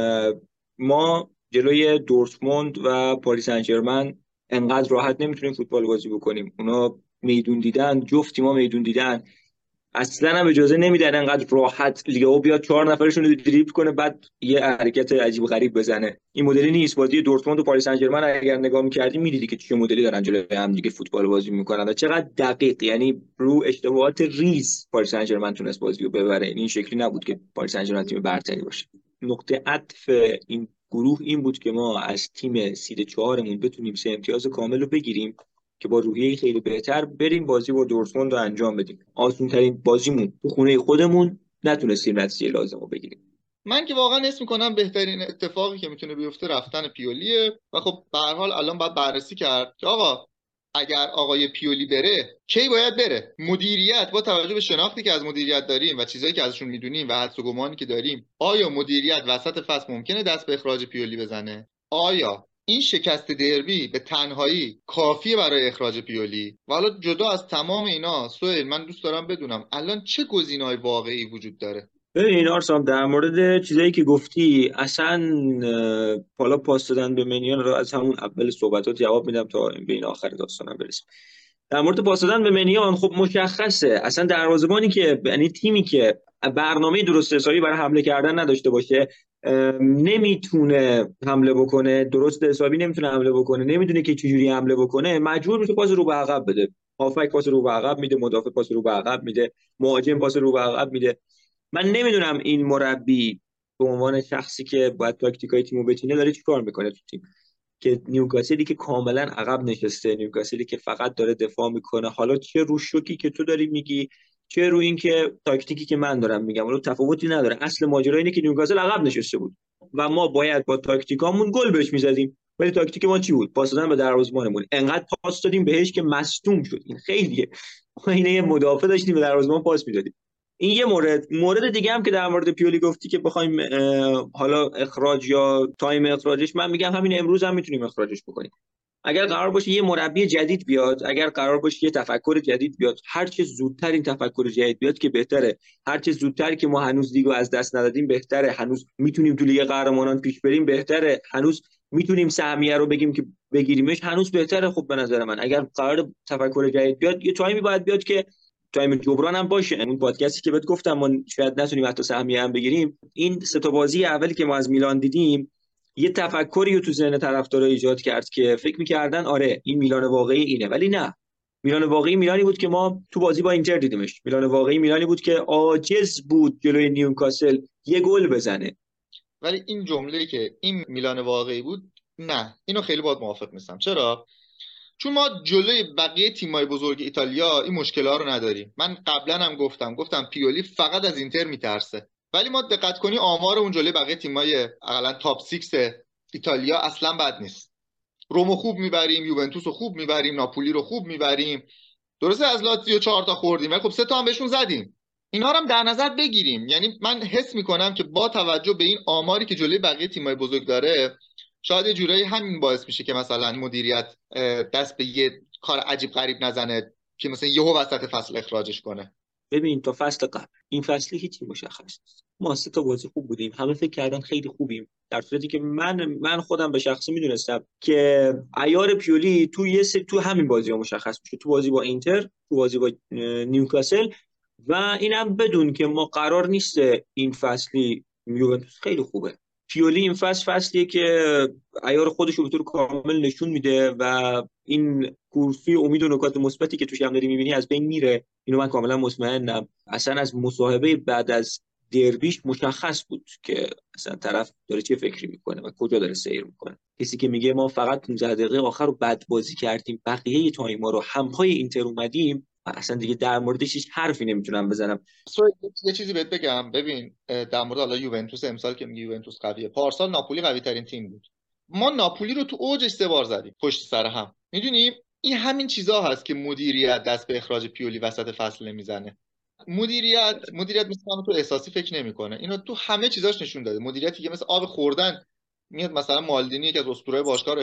ما جلوی دورتموند و پاریس سن ژرمن انقدر راحت نمیتونیم فوتبال بازی بکنیم. اونا میدون دیدن، جفت ما میدون دیدن، اصلا هم اجازه نمیدن انقدر راحت لیاو بیاد 4 نفرشون رو دریبل کنه بعد یه حرکت عجیب غریب بزنه. این مدلی نیست. بازی دورتموند و پاریس سن ژرمن اگر نگاه می‌کردی می‌دیدی که چه مدلی دارن جلوی هم دیگه فوتبال بازی می‌کنن و چقدر دقیق، یعنی رو اشتباهات ریز پاریس سن ژرمن تونست بازی رو ببره. این شکلی نبود که پاریس سن ژرمن تیم برتری باشه. نقطه عطف این گروه این بود که ما از تیم سید چهارمون بتونیم 3 امتیاز کامل رو بگیریم که با روحیه خیلی بهتر بریم بازی با دورتموند رو انجام بدیم. آسون ترین بازیمون تو خونه خودمون نتونستیم نتیجه لازم رو بگیریم. من که واقعا اسم میکنم بهترین اتفاقی که میتونه بیفته رفتن پیولیه و خب به هر حال الان باید بررسی کرد که آقا اگر آقای پیولی بره کی باید بره. مدیریت با توجه به شناختی که از مدیریت داریم و چیزایی که ازشون میدونیم و حدس و گمانی که داریم، آیا مدیریت وسط فصل ممکنه دست به اخراج پیولی بزنه؟ آیا این شکست دربی به تنهایی کافیه برای اخراج پیولی؟ و حالا جدا از تمام اینا سهیل، من دوست دارم بدونم الان چه گزینه‌های واقعی وجود داره؟ ببین آرسام، در مورد چیزایی که گفتی اصلا حالا پاس دادن به منیان رو از همون اول صحبتات جواب میدم تا به این آخر داستانم برسیم. در مورد پاس دادن به منیان خب مشخصه اصلا دروازه‌بانی که یعنی تیمی که برنامه درست حسابی برای حمله کردن نداشته باشه نمیتونه حمله بکنه، درست حسابی نمیتونه حمله بکنه، نمیدونه که چجوری حمله بکنه، مجبور میشه پاس رو به عقب بده. هافک پاس رو به عقب میده، مدافع پاس رو به عقب میده، مهاجم پاس رو به عقب میده. من نمیدونم این مربی به عنوان شخصی که باید تاکتیکای تیمو بچینه داره چیکار میکنه تو تیم، که نیوکاسلی که کاملا عقب نشسته، نیوکاسلی که فقط داره دفاع میکنه، حالا چه رو شوکی که تو داری میگی چه رو این که تاکتیکی که من دارم میگم، اون تفاوتی نداره. اصل ماجرا اینه که نیوکاسل عقب نشسته بود و ما باید با تاکتیکامون گل بهش میزدیم. ولی تاکتیک ما چی بود؟ پاس دادن به دروازه‌بانمون. انقدر پاس دادیم بهش که مصدوم شد. این خیلیه. ما اینه یه مدافع داشتیم به دروازه‌بان پاس میدادیم. این یه مورد دیگه هم که در مورد پیولی گفتی که بخوایم حالا اخراج یا تایم اخراجش، من میگم همین امروز هم میتونیم اخراجش بکنیم. اگر قرار باشه یه مربی جدید بیاد، اگر قرار باشه یه تفکر جدید بیاد، هر چه زودتر این تفکر جدید بیاد که بهتره. هر چه زودتر که ما هنوز لیگو از دست ندادیم بهتره، هنوز میتونیم تو لیگ قهرمانان پیش بریم بهتره، هنوز میتونیم سهمیه رو بگیم که بگیریمش هنوز بهتره. خب به نظر من اگر قرار تفکر جدید بیاد یه تایمی باید بیاد که تایم جبران هم باشه. اون پادکستی که بهت گفتم ما شاید نتونیم حتی سهمیه هم بگیریم، این سه تا بازی اولی که ما از میلان دیدیم یه تفکری رو تو ذهن طرفدارا ایجاد کرد که فکر می‌کردن آره این میلان واقعی اینه، ولی نه. میلان واقعی میلانی بود که ما تو بازی با اینتر دیدیمش. میلان واقعی میلانی بود که عاجز بود جلوی نیوکاسل یه گل بزنه. ولی این جمله‌ای که این میلان واقعی بود، نه، اینو خیلی باهات موافق نیستم. چرا؟ چون ما جلوی بقیه تیم‌های بزرگ ایتالیا این مشکل‌ها رو نداریم. من قبلا هم گفتم پیولی فقط از اینتر میترسه، ولی ما دقت کنی آمار اون جلوی بقیه تیم‌های اقلا تاپ 6 ایتالیا اصلا بد نیست. رومو خوب میبریم، یوونتوس رو خوب میبریم، ناپولی رو خوب میبریم. درسته از لاتزیو 4 تا خوردیم ولی خب 3 تا هم بهشون زدیم. اینا رو هم در نظر بگیریم. یعنی من حس میکنم که با توجه به این آماری که جلوی بقیه تیم‌های بزرگ داره، شاید یه جورایی همین باعث میشه که مثلا مدیریت دست به یه کار عجیب غریب نزنه که مثلا یهو وسط فصل اخراجش کنه. ببین تا فصل قبل این فصلی هیچی مشخص نیست. ما سه تا بازی خوب بودیم، همه فکر کردن خیلی خوبیم، در صورتی که من خودم به شخصه میدونستم که عیار پیولی تو همین بازی ها مشخص میشه، تو بازی با اینتر، تو بازی با نیوکاسل. و اینم بدون که ما قرار نیست این فصلی یوونتوس خیلی خوبه. پیولی این فصلیه که عیار خودش رو به طور کامل نشون میده و این کورسی امید و نکات مثبتی که توش هم داری میبینی از بین میره. اینو من کاملا مطمئنم. اصلا از مصاحبه بعد از دربیش مشخص بود که اصلا طرف داره چه فکری میکنه و کجا داره سیر میکنه. کسی که میگه ما فقط 15 دقیقه آخر رو بد بازی کردیم، بقیه تایما رو همپای اینتر اومدیم، اصلا دیگه در موردش هیچ حرفی نمیتونم بزنم. یه چیزی بهت بگم. ببین در مورد حالا یوونتوس امسال که میگی یوونتوس قویه، پارسال ناپولی قوی ترین تیم بود. ما ناپولی رو تو اوجش 3 بار زدیم پشت سر هم. میدونیم این همین چیزا هست که مدیریت دست به اخراج پیولی وسط فصل نمیزنه. مدیریت مثلا تو احساسی فکر نمیکنه. اینو تو همه چیزاش نشون داده. مدیریتی که مثل آب خوردن میاد مثلا مالدینی که از اسطوره باشگاه رو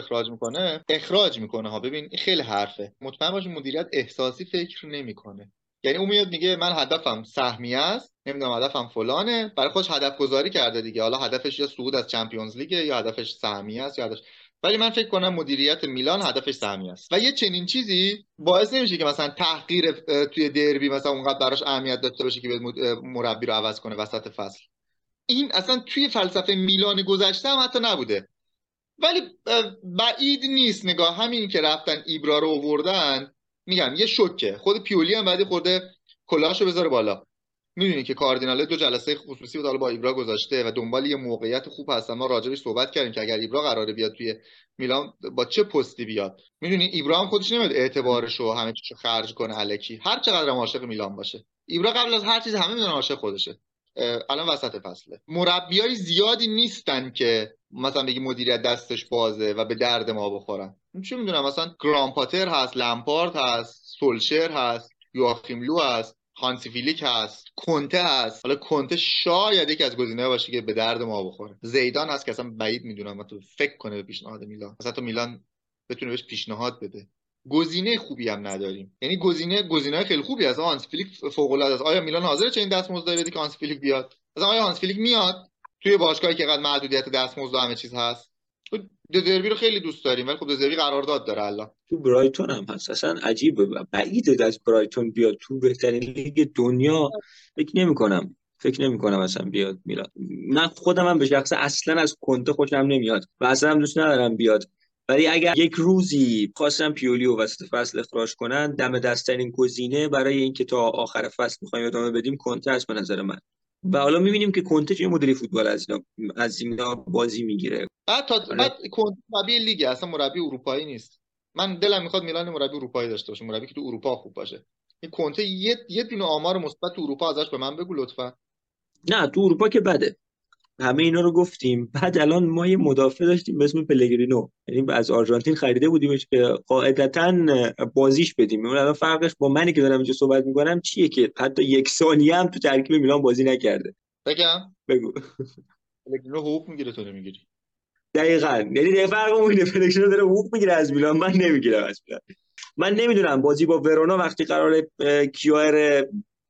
اخراج میکنه ها. ببین این خیلی حرفه. مطمئن باش مدیریت احساسی فکر نمیکنه. یعنی اون میاد میگه من هدفم سهمیه است، نمیدونم هدفم فلانه، برای خودش هدف گذاری کرده دیگه. حالا هدفش یا صعود از چمپیونز لیگ یا هدفش سهمیه است یا هدفش، ولی من فکر کنم مدیریت میلان هدفش سهمیه است. و یه چنین چیزی باعث نمیشه که مثلا تحقیر توی دربی مثلا اونقدر براش اهمیت داشته باشه که مربی رو عوض کنه وسط فصل. این اصلا توی فلسفه میلان گذشته هم حتی نبوده. ولی بعید نیست نگاه همین که رفتن ایبرا رو آوردن، میگم یه شوکه. خود پیولی هم بعد خورده کلاهشو بذاره بالا. میدونی که کاردیناله 2 جلسه خصوصی بود حالا با ایبرا گذاشته و دنبال یه موقعیت خوب هستن. ما راجبش صحبت کردیم که اگر ایبرا قراره بیاد توی میلان با چه پستی بیاد. میدونی ایبرا هم خودش نمیاد اعتبارش و همه چیزو خرج کنه الکی، هر چقدر هم عاشق میلان باشه. ایبرا قبل از هر چیز همه میدونن عاشق خودشه. الان وسط فصله. مربیای زیادی نیستن که مثلا بگی مدیریت دستش بازه و به درد ما بخورن. چه میدونم مثلا گرام پاتر هست، لمپارد هست، سولشر هست، یواخیم لو هست، هانسی فیلیک هست، کنته هست. حالا کنته شاید یکی از گزینه‌ها باشه که به درد ما بخوره. زیدان هست که اصلا بعید میدونم من تو فکر کنه به پیشنهاد میلان، مثلا تو میلان بتونه بهش پیشنهاد بده. گزینه خوبی هم نداریم. یعنی گزینه خیلی خوبی هست. هانس فیلیک فوق العاده است. آیا میلان حاضره چه این دستمزد بده که هانس فیلیک بیاد؟ مثلا آیا هانس فیلیک میاد توی باشگاهی که قد محدودیت دستمزد و همه چیز هست؟ دزربی رو خیلی دوست داریم ولی خب دزربی قرارداد داره الان. تو برایتون هم هست. اصلا عجیبه، بعیده از برایتون بیاد تو بهترین لیگ دنیا. فکر نمی کنم اصلا بیاد میلان. من خودم هم به شخصه اصلا از کنته خوشم نمیاد و اصلا هم دوست ندارم بیاد. ولی اگر یک روزی خواستم پیولی و وسط فصل اخراج کنن، دم دستترین گزینه برای اینکه تا آخر فصل میخوایم ادامه بدیم کنته است به نظر من. و حالا میبینیم که کنته چه مدلی فوتبال از اینا بازی میگیره. بعد کنته مربی لیگ اصلا مربی اروپایی نیست. من دلم میخواد میلان مربی اروپایی داشته باشه، مربی که تو اروپا خوب باشه. این کنته یه دونه آمار مثبت تو اروپا ازش به من بگو لطفا. نه تو اروپا که بده. همه اینا رو گفتیم. بعد الان ما یه مدافع داشتیم به اسم پلگرینو، یعنی از آرژانتین خریده بودیمش که قاعدتاً بازیش بدیم. اون الان فرقش با منی که دارم اینجا صحبت میکنم چیه که حتی یک ثانیه هم تو ترکیب میلان بازی نکرده. بگم بگو. پلگرینو حقوق میگیره تو نمیگیری. دقیقاً یعنی فرق اون اینه، پلگرینو داره حقوق میگیره از میلان، من نمیگیرم از میلان. من نمیدونم بازی با ورونا وقتی قراره کیار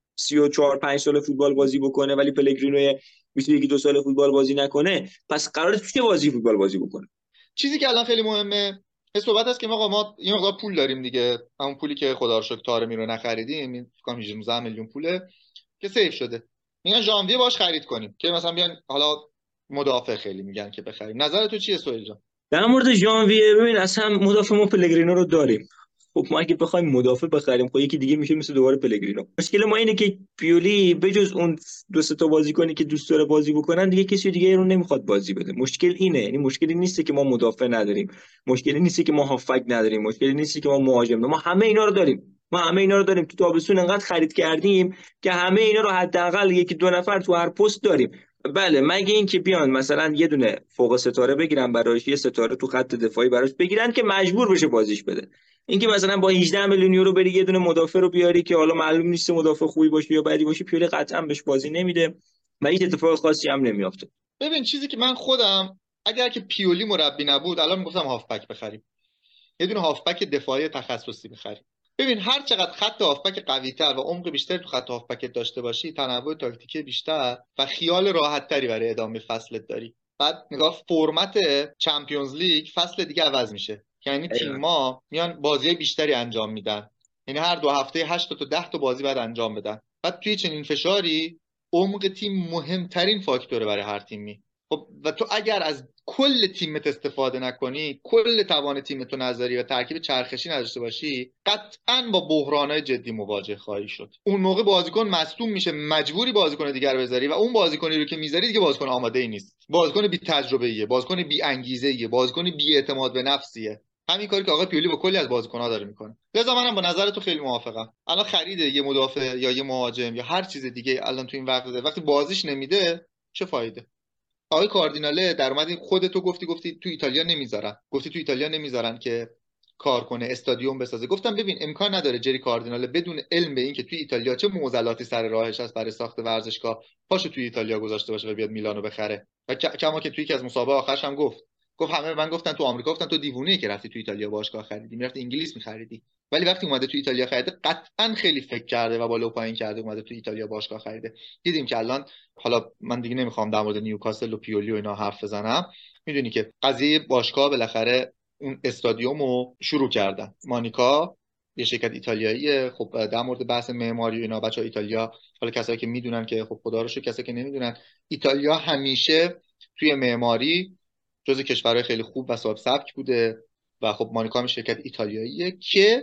34 5 سال فوتبال بازی بکنه ولی پلگرینو 21 2 سال فوتبال بازی نکنه، پس قراره تو چه بازی فوتبال بازی بکنه؟ چیزی که الان خیلی مهمه این صحبت است که ما یه مقدار پول داریم دیگه، همون پولی که خدا رو شکر تارمی رو نخریدیم، این فکر کنم 18 میلیون پوله که سیف شده، میگن ژانویه باش خرید کنیم که مثلا بیان حالا مدافع خیلی میگن که بخریم. نظر تو چیه سهیل جان؟ در مورد ژانویه ببین اصلا مدافع ما پلگرینو رو داریم. خب ما اگه بخوایم مدافع بخریم خب یکی دیگه میشه مثل دوباره پلگرینو. مشکل ما اینه که پیولی بجز اون دو سه تا بازیکنی که دوست داره بازی بکنن دیگه کسی دیگه رو نمیخواد بازی بده. مشکل اینه، یعنی مشکلی نیست که ما مدافع نداریم، مشکلی نیست که ما هافک نداریم، مشکلی نیست که ما مهاجم نداریم. ما همه اینا رو داریم، ما همه اینا رو داریم. تو تابستون انقدر خرید کردیم که همه اینا رو حداقل یکی دو نفر تو هر پست داریم. بله مگه اینکه بیان مثلا یه دونه فوق ستاره بگیرن براش، یه ستاره تو خط دفاعی براش بگیرن که مجبور بشه بازیش بده. اینکه مثلا با 18 میلیون یورو بری یه دونه مدافع رو بیاری که حالا معلوم نیست مدافع خوبی باشه یا بدی باشه، پیولی قطعا بهش بازی نمیده و هیچ اتفاق خاصی هم نمیافته. ببین چیزی که من خودم اگر که پیولی مربی نبود الان میگفتم هافبک بخریم، یه دونه هافبک دفاعی تخصصی بخریم. ببین هر چقدر خط هافبک قوی‌تر و عمق بیشتر تو خط هافبک داشته باشی، تنوع تاکتیکی بیشتر و خیال راحت‌تری برای ادامه فصلت داری. بعد نگاه فرمت چمپیونز لیگ فصل دیگه عوض میشه، یعنی تیم‌ها میان بازی بیشتری انجام میدن، یعنی هر 2 هفته 8 تا 10 تا بازی بعد انجام بدن. بعد توی چنین فشاری عمق تیم مهمترین فاکتوره برای هر تیمی. خب و تو اگر از کل تیمت استفاده نکنی، کل توان تیمتو نذاری و ترکیب چرخشی نداشته باشی، قطعاً با بحران‌های جدی مواجه خواهی شد. اون موقع بازیکن مصدوم میشه، مجبوری بازیکن دیگر بذاری و اون بازیکنی رو که میذاری دیگه بازیکن آماده‌ای نیست، بازیکن بی تجربه‌ایه، بازیکن بی انگیزه‌ایه، بازیکن بی اعتماد به نفسیه. همین کاری که آقای پیولی با کلی از بازیکن‌ها داره میکنه. لذا منم با نظر تو خیلی موافقم. الان خرید یه مدافع یا یه مهاجم یا هر چیز دیگه الان تو این وقتی بازیش نمیده چه فایده؟ آقای کاردیناله در اومدی خودتو گفتی تو ایتالیا نمیذارن، گفتی تو ایتالیا نمیذارن که کار کنه، استادیوم بسازه. گفتم ببین امکان نداره جری کاردیناله بدون علم به این که توی ایتالیا چه معضلاتی سر راهش هست برای ساخت ورزشگاه، پاشو توی ایتالیا گذاشته باشه و بیاد میلانو بخره. و کما که توی یکی از مسابقات آخرش هم گفت همه من گفتن تو آمریکا گفتن تو دیوونه‌ای که رفتی تو ایتالیا باشگاه خریدی، میرفتی انگلیس می‌خریدی. ولی وقتی اومده تو ایتالیا خریده قطعا خیلی فکر کرده و بالا و پایین کرده اومده تو ایتالیا باشگاه خریده. دیدیم که الان، حالا من دیگه نمیخوام در مورد نیوکاسل و پیولی و اینا حرف بزنم، میدونی که قضیه باشگاه بالاخره اون استادیومو شروع کردن. مانیکا یه شرکت ایتالیاییه. خب در مورد بحث معماری و اینا بچه‌ها ایتالیا، حالا کسایی که میدونن که خب خدا رو شکر، کسایی که نمیدونن ایتالیا همیشه توی معماری جزو کشورهای خیلی خوب و صاحب سبک بوده و خب مانیکا هم شرکت ایتالیاییه که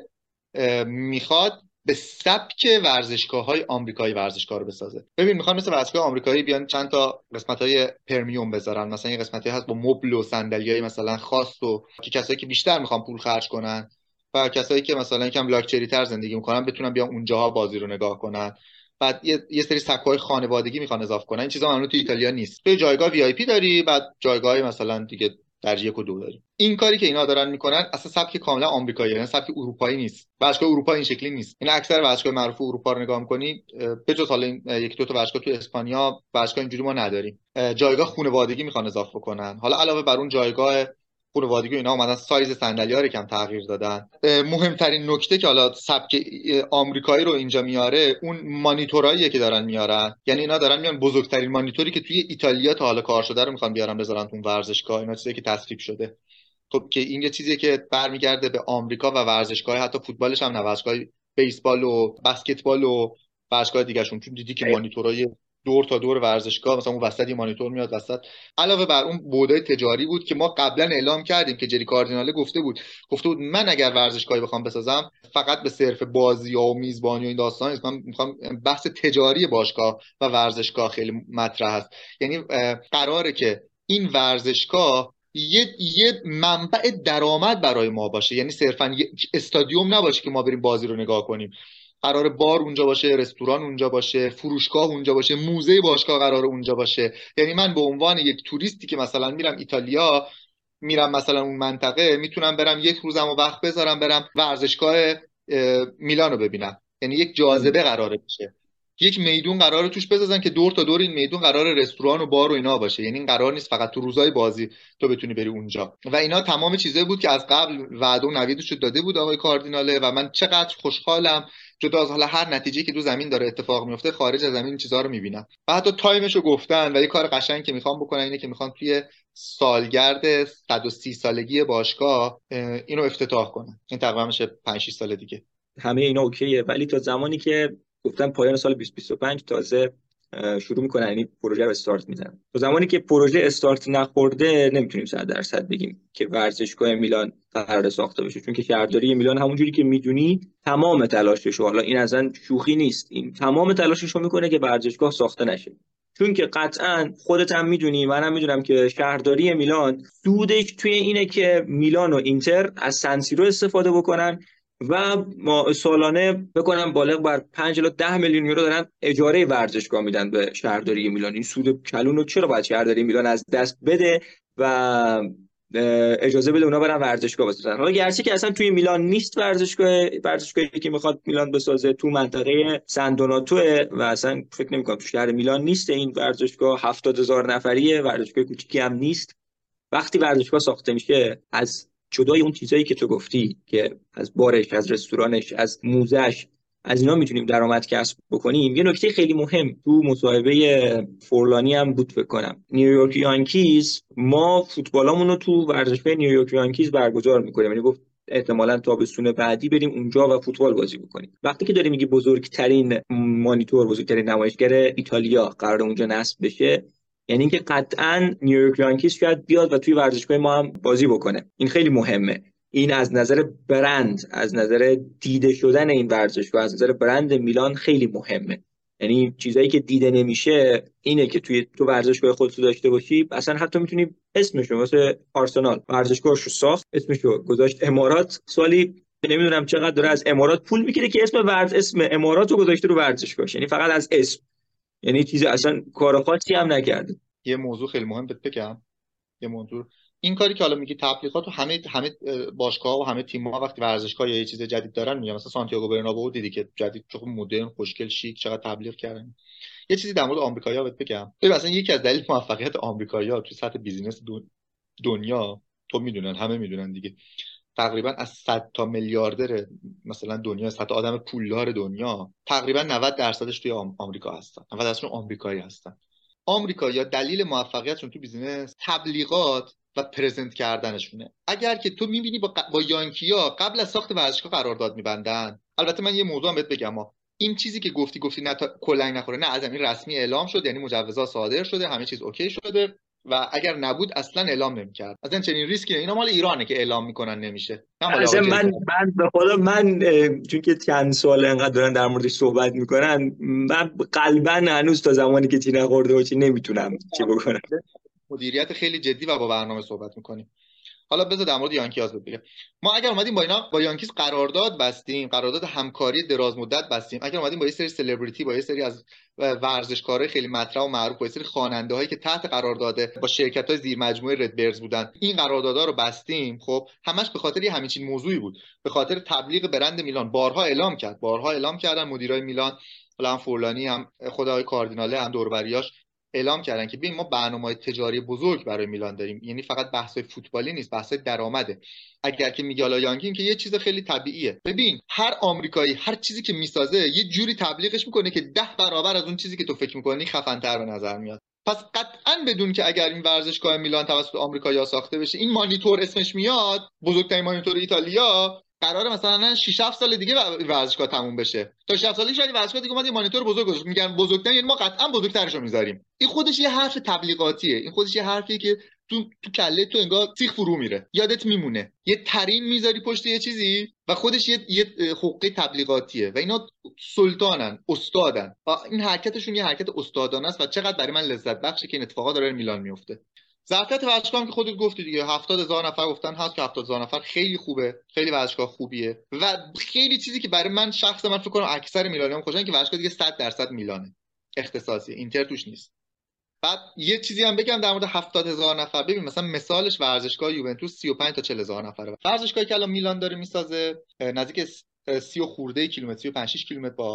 میخواد به سبک ورزشگاه‌های آمریکایی ورزشگاه رو بسازه. ببین میخوان مثل ورزشگاه آمریکایی بیان چند تا قسمت‌های پرمیوم بذارن، مثلا یه قسمتی هست با مبل و صندلی‌های مثلا خاص و که کسایی که بیشتر میخوان پول خرج کنن و کسایی که مثلا یکم لاکچری تر زندگی میکنن بتونن بیان اونجاها بازی رو نگاه کنن. بعد یه سری سکوهای خانوادگی میخوان اضافه کنن. این چیزا معمولا تو ایتالیا نیست. تو جایگاه وی آی پی داری، بعد جایگاه مثلا دیگه درجه 1 و 2 داری. این کاری که اینا دارن میکنن اصلا سبک کاملا آمریکایی، یعنی سبک اروپایی نیست. ورزشگاه اروپا این شکلی نیست. این اکثر ورزشگاه معروف اروپا رو نگاه کنی، به جز حالا این یک دو تا ورزشگاه تو اسپانیا، ورزشگاه اینجوری ما نداریم. جایگاه خانوادگی میخوان اضافه کنن. حالا علاوه بر اون جایگاه خانوادگی اینا اومدن سایز صندلی‌ها رو کم تغییر دادن. مهمترین نکته که حالا سبک آمریکایی رو اینجا میاره اون مانیتوراییه که دارن میارن. یعنی اینا دارن میان بزرگترین مانیتوری که توی ایتالیا تا حالا کار شده رو میخوان بیارن بذارن تو ورزشگاه. اینا چیزی که تصویب شده. خب که این یه چیزیه که برمیگرده به آمریکا و ورزشگاه، حتی فوتبالش هم نه، ورزشگاه بیسبال و بسکتبال و ورزشگاه دیگه‌شون، چون دیدی که مانیتورای دور تا دور ورزشگاه مثلا اون وسط مانیتور میاد وسط. علاوه بر اون بودای تجاری بود که ما قبلا اعلام کردیم که جری کاردیناله گفته بود من اگر ورزشگاهی بخوام بسازم فقط به صرف بازی‌ها و میزبانی و این داستان نیست، من میخوام بحث تجاری باشگاه و ورزشگاه خیلی مطرح است. یعنی قراره که این ورزشگاه یه منبع درآمد برای ما باشه، یعنی صرفا یه استادیوم نباشه که ما بریم بازی رو نگاه کنیم. قرار بار اونجا باشه، رستوران اونجا باشه، فروشگاه اونجا باشه، موزه باشگاه قرار اونجا باشه. یعنی من به عنوان یک توریستی که مثلا میرم ایتالیا، میرم مثلا اون منطقه، میتونم برم یک روزمو وقت بذارم برم ورزشگاه میلانو ببینم. یعنی یک جاذبه قراره بشه. یک میدون قراره توش بسازن که دور تا دور این میدون قراره رستوران و بار و اینا باشه. یعنی این قرار نیست فقط تو روزهای بازی تو بتونی بری اونجا. و اینا تمام چیزایی بود که از قبل وعده و نویدش داده بود آقای کاردیناله. و من چقدر خوشحالم جدا از حالا هر نتیجه که تو زمین داره اتفاق میفته، خارج از زمین این چیزا رو میبینم. و حتی تایمشو گفتن. و یه کار قشنگ که میخوام بکنن اینه که میخوان توی سالگرد 130 سالگی باشگاه اینو افتتاح کنن. این تقریبا میشه 5 6 سال دیگه. همه اینا اوکیه، ولی تا زمانی که گفتن پایان سال 2025 تازه شروع میکنن، یعنی پروژه رو استارت میزنن. تا زمانی که پروژه استارت نخورده نمیتونیم 100% بگیم که ورزشگاه میلان قرار ساخته بشه، چون که شهرداری میلان همونجوری که میدونی تمام تلاشش، حالا این اصلا شوخی نیست، این تمام تلاشش رو میکنه که ورزشگاه ساخته نشه. چون که قطعا خودت هم میدونی، منم میدونم که شهرداری میلان سودش توی اینه که میلان و اینتر از سنسیرو استفاده بکنن و ما سالانه بکنم بالغ بر 5 الی 10 میلیون یورو دارن اجاره ورزشگاه میدن به شهرداری میلان. این سود کلون رو چرا باید شهرداری میلان از دست بده و اجازه بده اونا برن ورزشگاه بسازن؟ حالا گرچه که اصلا توی میلان نیست ورزشگاهی که میخواد میلان بسازه، تو منطقه سن دوناتو و اصلا فکر نمی‌کنم تو شهر میلان نیست این ورزشگاه. 70,000 نفریه، ورزشگاه کوچیکی هم نیست. وقتی ورزشگاه ساخته میشه، از جدای اون چیزایی که تو گفتی که از بارش، از رستورانش، از موزهش، از اینا میتونیم درآمد کسب بکنیم، یه نکته خیلی مهم تو مصاحبه فورلانی هم بود فکر کنم، نیویورک یانکیز، ما فوتبالامون رو تو ورزشگاه نیویورک یانکیز برگزار میکنیم، یعنی گفت احتمالاً تابستون بعدی بریم اونجا و فوتبال بازی بکنیم. وقتی که داری میگی بزرگترین مانیتور، بزرگترین نمایشگر ایتالیا قرار اونجا نصب بشه، یعنی اینکه قطعاً نیویورک یانکیز شاید بیاد و توی ورزشگاه ما هم بازی بکنه. این خیلی مهمه. این از نظر برند، از نظر دیده شدن این ورزشگاه، از نظر برند میلان خیلی مهمه. یعنی چیزایی که دیده نمیشه اینه که توی تو ورزشگاه خودت داشته باشی. اصلا حتی میتونی اسمشو، مثل آرسنال ورزشگاهش رو ساخت، اسمشو گذاشت امارات، سالی نمیدونم چقدر داره از امارات پول میگیره که اسم امارات رو گذاشته رو ورزشگاهش، یعنی فقط از اسم، یعنی چیزی اصلا کار خاصی هم نکرده. یه موضوع خیلی مهم بهت بگم. یه موضوع، این کاری که حالا میگی تبلیغات، و همه باشگاه‌ها و همه تیم‌ها وقتی ورزشگاه یا یه چیز جدید دارن میگن، مثلا سانتیاگو برنابئو دیدی که جدید چقدر مدرن، خوشگل، شیک، چقدر تبلیغ کردن. یه چیزی در مورد آمریکایی‌ها بهت بگم. ببین مثلا یکی از دلایل موفقیت آمریکایی‌ها توی سطح بیزینس دنیا، تو میدونن، همه میدونن دیگه، تقریبا از 100 تا میلیاردر مثلا دنیا، 100 تا آدم پولدار دنیا، تقریبا 90% توی آمریکا هستن. 90%شون آمریکایی هستن. آمریکایی‌ها دلیل موفقیتشون تو بیزینس تبلیغات و پرزنت کردنشونه. اگر که تو میبینی با یانکیا قبل از ساخت ورزشگاه قرارداد میبندن. البته من یه موضوع هم بهت بگم، این چیزی که گفتی نه تا کلنگ نخوره، نه، از این رسمی اعلام شد، یعنی مجوزها صادر شده، همه چیز اوکی شده و اگر نبود اصلا اعلام نمی‌کرد. اصلا چنین ریسکی نه. اینا مال ایرانه که اعلام میکنن نمیشه. نه مال آقای اصلا جیکوب. من به خدا چون که چند سال انقدر دارن در موردش صحبت میکنن، من قلبا هنوز تا زمانی که چی نخورده باشی نمیتونم چی بکنم. مدیریت خیلی جدی و با برنامه صحبت میکنیم. حالا بذار در مورد یانکیاز بگم. ما اگر اومدیم با یانکیز قرارداد بستیم، قرارداد همکاری دراز مدت بستیم، اگر اومدیم با یه سری سلبریتی، با یه سری از ورزشکارای خیلی مطرح و معروف، با یه سری خواننده هایی که تحت قرارداد با شرکت‌های زیر مجموعه رد برز بودن، این قراردادها رو بستیم، خب همش به خاطر همین موضوعی بود، به خاطر تبلیغ برند میلان. بارها اعلام کردن مدیرای میلان، حالا هم فورلانی، هم خود آقای کاردیناله، هم دور و بریاش اعلام کردن که ببین ما برنامه‌های تجاری بزرگ برای میلان داریم. یعنی فقط بحث فوتبالی نیست، بحث درآمده. اگر که میگه حالا یانکین که یه چیز خیلی طبیعیه، ببین هر آمریکایی هر چیزی که میسازه یه جوری تبلیغش میکنه که 10 برابر از اون چیزی که تو فکر میکنی خفن‌تر به نظر میاد. پس قطعا بدون که اگر این ورزشگاه میلان توسط آمریکایی‌ها ساخته بشه، این مانیتور اسمش میاد، بزرگترین مانیتور ایتالیا، قراره مثلا 6 7 سال دیگه ورزشگاه تموم بشه. تا 6 7 سال دیگه ورزشگاه دیگه اومد یه مانیتور بزرگ گذاشت، میگن بزرگتر، یعنی ما قطعا بزرگترشو میذاریم. این خودش یه حرف تبلیغاتیه. این خودش یه حرفیه که تو کله تو انگار سیخ فرو میره، یادت میمونه. یه ترین میذاری پشت یه چیزی و خودش یه حقه تبلیغاتیه. و اینا سلطانن، استادن. و این حرکتشون یه حرکت استادانه است و چقدر برای من لذت بخشه که این اتفاقا داره میلان میفته. ظرفیت ورزشگاه که خودت گفتی دیگه، 70,000 نفر گفتن هست که 70,000 نفر خیلی خوبه، خیلی ورزشگاه خوبیه. و خیلی چیزی که برای من شخصا، من فکر کنم اکثر میلانیان خوشن که ورزشگاه دیگه 100% میلانه، اختصاصی، اینتر توش نیست. بعد یه چیزی هم بگم در مورد 70,000 نفر. ببین مثلا مثالش ورزشگاه یوونتوس 35 تا 40,000 نفره. ورزشگاهی که الان میلان داره میسازه نزدیک 30 خورده کیلومتر، 35 6 کیلومتر با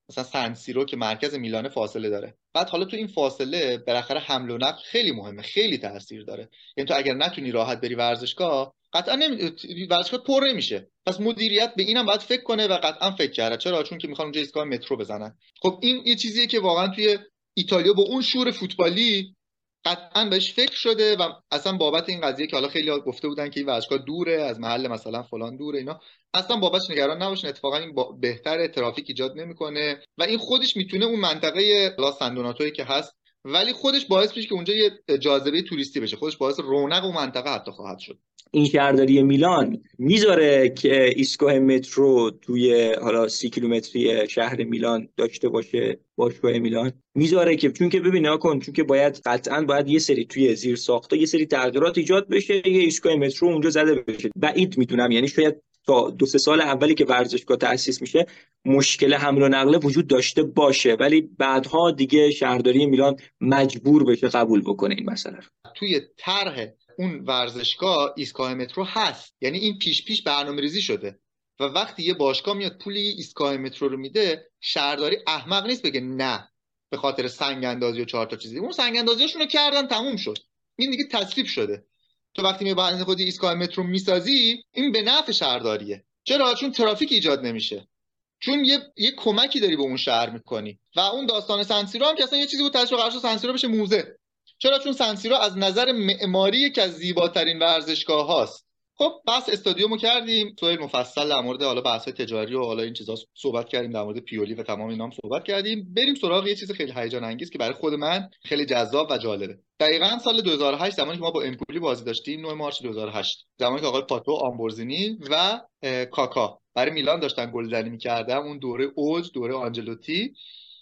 مثلا سن سیرو که مرکز میلان فاصله داره. بعد حالا تو این فاصله بالاخره حمل و نقل خیلی مهمه، خیلی تاثیر داره. یعنی تو اگر نتونی راحت بری ورزشگاه، قطعا ورزشگاه پر نمیشه. پس مدیریت به اینم باید فکر کنه و قطعا فکر کرده. چرا؟ چون که میخوان اونجا ایستگاه مترو بزنن. خب این یه چیزیه که واقعا توی ایتالیا با اون شور فوتبالی قطعا بهش فکر شده و اصلا بابت این قضیه که حالا خیلی گفته بودن که این ورزشگاه دوره از محل مثلا فلان دوره، اینا اصلا بابتش نگران نباشین. اتفاقا این بهتره، ترافیک ایجاد نمیکنه و این خودش میتونه اون منطقه لا سندوناتویی که هست، ولی خودش باعث میشه که اونجا یه جاذبه توریستی بشه، خودش باعث رونق اون منطقه حتی خواهد شد. این شهرداری میلان میذاره که ایستگاه مترو توی حالا 30 کیلومتری شهر میلان داشته باشه باشگاه میلان؟ میذاره که چون که ببین نکن، چون که باید قطعا باید یه سری توی زیر ساختا یه سری تغییرات ایجاد بشه، یه ایستگاه مترو اونجا زده بشه. بعید میدونم، یعنی شاید تا 2-3 سال اولی که ورزشگاه تأسیس میشه مشکل حمل و نقل وجود داشته باشه، ولی بعدها دیگه شهرداری میلان مجبور بشه قبول بکنه این مسئله. توی طرح اون ورزشگاه ایستگاه مترو هست، یعنی این پیش برنامه‌ریزی شده و وقتی یه باشگاه میاد پول ایستگاه مترو رو میده، شهرداری احمق نیست بگه نه به خاطر سنگ اندازی و 4 تا چیزی. اون سنگ اندازیشون رو کردن، تموم شد، این دیگه تصویب شده. تو وقتی میبندی خودی ایستگاه مترو میسازی، این به نفع شهرداریه. چرا؟ چون ترافیک ایجاد نمیشه، چون یه کمکی داری به اون شهر میکنی. و اون داستان سنسیرو هم که اصلا یه چیزی بود تاش قرار شد سنسیرو بشه موزه. چرا؟ چون سنسیرو از نظر معماری یکی از زیباترین ورزشگاه هاست. خب بس استادیومو کردیم، سوال مفصل در مورد حالا بحث تجاری و حالا این چیزا صحبت کردیم، در مورد پیولی و تمام اینام صحبت کردیم. بریم سراغ یه چیز خیلی هیجان انگیز که برای خود من خیلی جذاب و جالبه. دقیقاً سال 2008 زمانی که ما با امپولی بازی داشتیم، 9 مارس 2008، زمانی که آقای پاتو آمبورزینی و کاکا برای میلان داشتن گلزنی می‌کردن، اون دوره اوج، دوره آنجلوتی،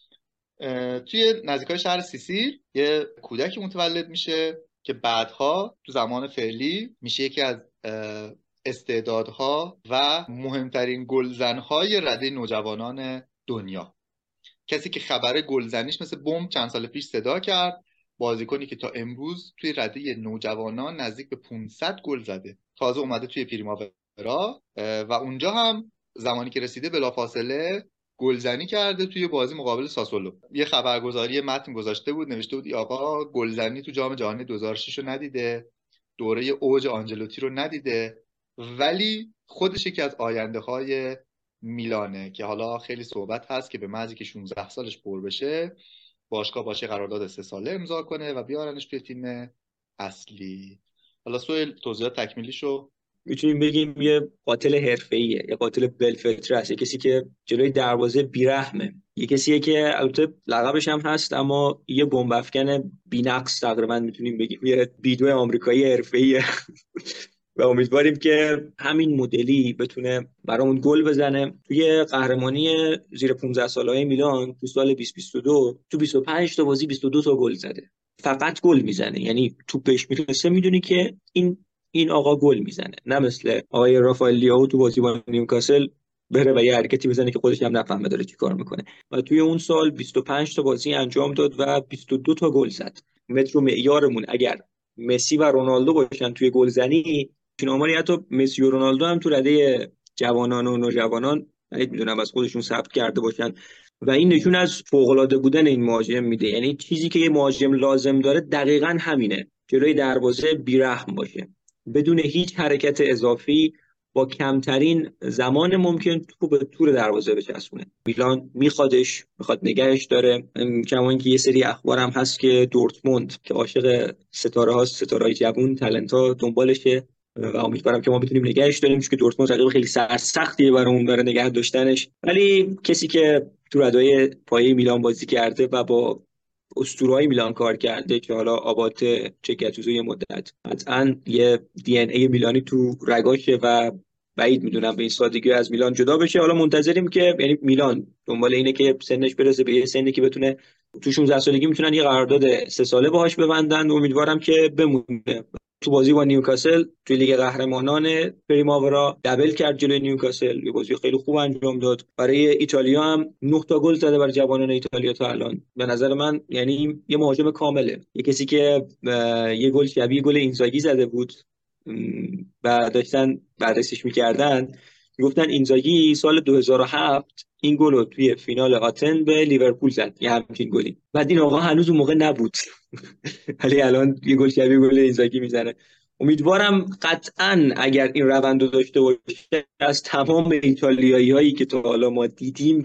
توی نزدیکای شهر سیسیل یه کودکی متولد میشه که بعدها تو زمان فعلی میشه یکی از استعدادها و مهمترین گلزنهای رده نوجوانان دنیا. کسی که خبر گلزنیش مثل بمب چند سال پیش صدا کرد، بازیکنی که تا امروز توی رده نوجوانان نزدیک به 500 گل زده، تازه اومده توی پریماورا و اونجا هم زمانی که رسیده بلافاصله گلزنی کرده توی بازی مقابل ساسولو. یه خبرگزاری متن گذاشته بود، نوشته بود ای آقا گلزنی تو جام جهانی 2006 رو ندیده، دوره اوج آنجلوتی رو ندیده، ولی خودش یکی از آینده های میلانه که حالا خیلی صحبت هست که به محضی که 16 سالش پر بشه باشگاه باشه قرارداد 3 ساله امضا کنه و بیارنش توی تیم اصلی. حالا سوال توضیحات تکمیلیشو میتونیم بگیم یه قاتل حرفه‌ایه، یه قاتل بالفطره است، یه کسی که جلوی دروازه بیرحمه، یه کسیه که البته لقبش هم هست اما یه بمب افکن بی‌نقص تقریبا میتونیم بگیم، یه بیدو آمریکایی حرفه‌ایه و امیدواریم که همین مدلی بتونه برامون گل بزنه. توی قهرمانی زیر 15 ساله‌های میلان تو سال 2022 تو 25 تا بازی 22 تا گل زده. فقط گل میزنه، یعنی توپش میرسه میدونی که این آقا گل میزنه، نه مثل آقای رافائل لیاو تو بازی با نیوکاسل بره و یه حرکتی بزنه که خودش هم نفهمه داره چی کار میکنه. و توی اون سال 25 تا بازی انجام داد و 22 تا گل زد. متر و معیارمون اگر مسی و رونالدو باشن توی گلزنی، چون آماری حتی مسی و رونالدو هم تو رده جوانان و نوجوانان میدونم از خودشون ثبت کرده باشن و این نشون از فوق‌العاده بودن این مهاجم میده. یعنی چیزی که یه مهاجم لازم داره دقیقاً همینه، جلوی دروازه بیرحم باشه، بدون هیچ حرکت اضافی، با کمترین زمان ممکن توپو به تور دروازه بچسبونه. میلان میخوادش، میخواد نگهش داره. کما که یه سری اخبار هم هست که دورتموند که عاشق ستاره هاست، ستاره‌های جوون، تالنت ها دنبالشه و امیدوارم که ما بتونیم نگهش داریم، چون که دورتموند رقیب خیلی سختیه برای اون برای نگه داشتنش. ولی کسی که تو ردای پایه میلان بازی کرده و با اسطوره‌های میلان کار کرده که حالا آبات چکتوزو یه مدت قطعاً یه دی ان ای میلانی تو رگاشه و بعید میدونم به این سادگی از میلان جدا بشه. حالا منتظریم که، یعنی میلان دنبال اینه که سنش برسه به یه سنی که بتونه تو 16 سالگی میتونن یه قرارداد 3 ساله باهاش ببندن و امیدوارم که بمونه. تو بازی با نیوکاسل توی لیگ قهرمانان پریماورا دبل کرد جلوی نیوکاسل، یه بازی خیلی خوب انجام داد. برای ایتالیا هم 9 تا گل زده برای جوانان ایتالیا تا الان. به نظر من یعنی یه مهاجم کامله، یه کسی که یه گل شبیه گل اینزاگی زده بود و داشتن بررسیش میکردن گفتن اینزاگی سال 2007 این گل رو توی فینال آتن به لیورپول زد، یه همچین گلی. بعد این آقا هنوز اون موقع نبود ولی الان یه گل شبیه گل اینزاگی میزنه. امیدوارم قطعا اگر این روند رو داشته باشه از تمام ایتالیایی هایی که تا حالا ما دیدیم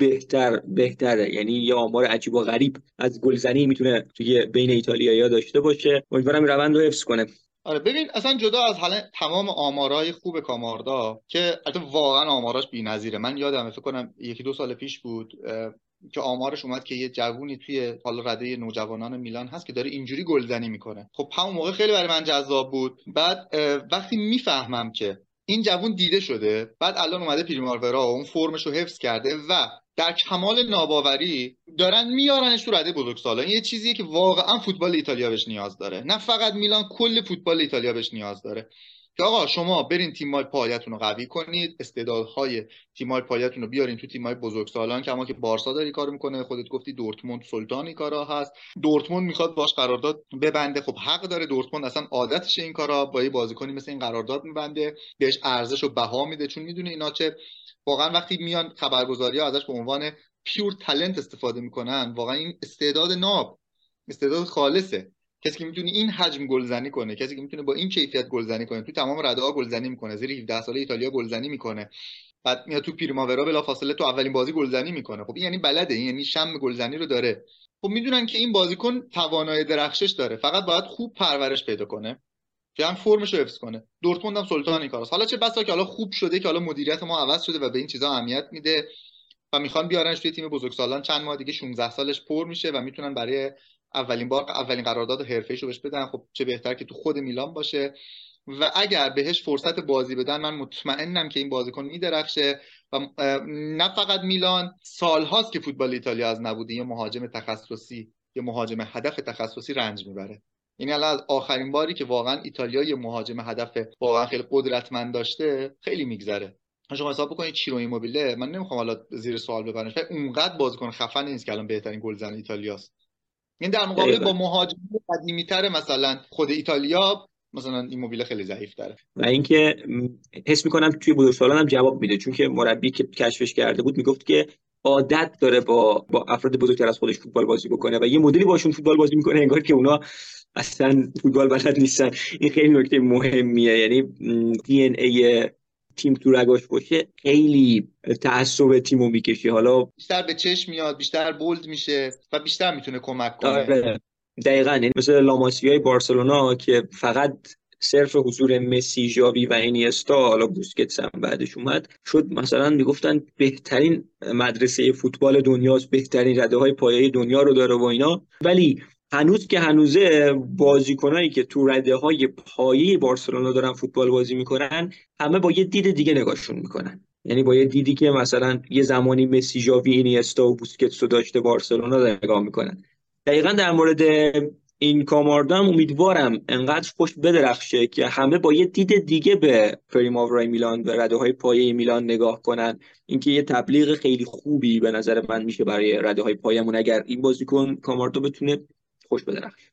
بهتره. یعنی یه آمار عجیب و غریب از گلزنی میتونه توی بین ایتالیایی ها داشته باشه. امیدوارم این روند رو حفظ کنه. آره ببین اصلا جدا از حالا تمام آمارای خوب کاماردا که البته واقعا آماراش بی‌نظیره، من یادمه فکر کنم یکی دو سال پیش بود که آمارش اومد که یه جوونی توی حالا رده نوجوانان میلان هست که داره اینجوری گلزنی میکنه. خب همون موقع خیلی برای من جذاب بود. بعد وقتی میفهمم که این جوون دیده شده، بعد الان اومده پریماورا و اون فرمش رو حفظ کرده و در کمال ناباوری دارن میارنش تو رده بزرگسالان، این یه چیزیه که واقعا فوتبال ایتالیا بهش نیاز داره، نه فقط میلان، کل فوتبال ایتالیا بهش نیاز داره که آقا شما برین تیم‌های پایتون رو قوی کنید، استعدادهای تیم‌های پایتون رو بیارین تو تیم‌های بزرگسالان، کما که بارسا داره کار میکنه، خودت گفتی دورتموند سلطان این کارا هست، دورتموند میخواد باش قرارداد ببنده، خب حق داره، دورتموند اصلا عادتشه این کارا، با یه بازیکنی مثل این قرارداد میبنده، بهش ارزش و بها میده، چون میدونه اینا چه واقعا وقتی میان خبرگزاری‌ها ازش به عنوان پیور تالنت استفاده میکنن، واقعا این استعداد ناب، استعداد خالصه. کسی که میتونه این حجم گلزنی کنه، کسی که میتونه با این کیفیت گلزنی کنه، تو تمام رده گلزنی میکنه، زیر 17 ساله ایتالیا گلزنی میکنه، بعد میاد تو پریماورا بلافاصله تو اولین بازی گلزنی میکنه. خب این یعنی بلده، این یعنی شم گلزنی رو داره. خب میدونن که این بازیکن توانایی درخشش داره، فقط باید خوب پرورش پیدا کنه که هم فرمش رو حفظ کنه. دورتموند هم سلطان این کاراست. حالا چه بسا که حالا خوب شده که حالا مدیریت ما عوض شده و به این چیزا اهمیت میده و میخوان بیارنش توی تیم بزرگسالان، چند ماه دیگه 16 سالش پر میشه و میتونن برای اولین بار اولین قرارداد حرفه‌ایشو بهش بدن. خب چه بهتر که تو خود میلان باشه و اگر بهش فرصت بازی بدن من مطمئنم که این بازیکن میدرخشه و نه فقط میلان، سالهاست که فوتبال ایتالیا از نبوده یه مهاجم تخصصی، یه مهاجم هدف تخصصی رنج میبره. یعنی الان از آخرین باری که واقعا ایتالیا یه مهاجم هدف واقعا خیلی قدرتمند داشته خیلی میگذره. شما حساب بکنید چیرو ایموبیله، من نمیخوام حالا زیر سوال ببرنش، اونقدر بازیکن خفن نیست که الان بهترین گلزن ایتالیاست. این در مقابله با مهاجم قدیمی‌تر مثلا خود ایتالیا، مثلا ایموبیله خیلی ضعیف تره. و اینکه حس میکنم توی بزرگسالان هم جواب میده، چون که مربی که کشفش کرده بود میگفت که عادت داره با افراد بزرگتر از خودش فوتبال بازی بکنه و یه مدلی باشون فوتبال بازی میکنه انگار که اونا اصلا فوتبال بلد نیستن. این خیلی نکته مهمیه، یعنی دی ان ای تیم تو رگاش باشه خیلی تعصب تیمو میکشه. حالا بیشتر به چشم میاد، بیشتر بولد میشه و بیشتر میتونه کمک کنه. آره دقیقاً، یعنی مثل لاماسیای بارسلونا که فقط صرف حضور مسی، ژاوی و اینیستا، حالا بوسکتس هم بعدش اومد، شد مثلا میگفتن بهترین مدرسه فوتبال دنیاست، بهترین رده‌های پایه‌ای دنیا رو داره و اینا. ولی هنوز که هنوزه بازیکنایی که تو رده‌های پایه بارسلونا دارن فوتبال بازی میکنن همه با یه دید دیگه نگاهشون میکنن. یعنی با یه دیدی که مثلا یه زمانی مسی، ژاوی، اینیستا و بوسکتس رو داشته بارسلونا نگاه میکنن. دقیقا در مورد این کاماردا هم امیدوارم انقدر خوش بدرخشه که همه با یه دید دیگه به پریماورای میلان و رده های پایه میلان نگاه کنن. اینکه یه تبلیغ خیلی خوبی به نظر من میشه برای رده های پایمون اگر این بازیکن کاماردا بتونه خوش بدرخشه.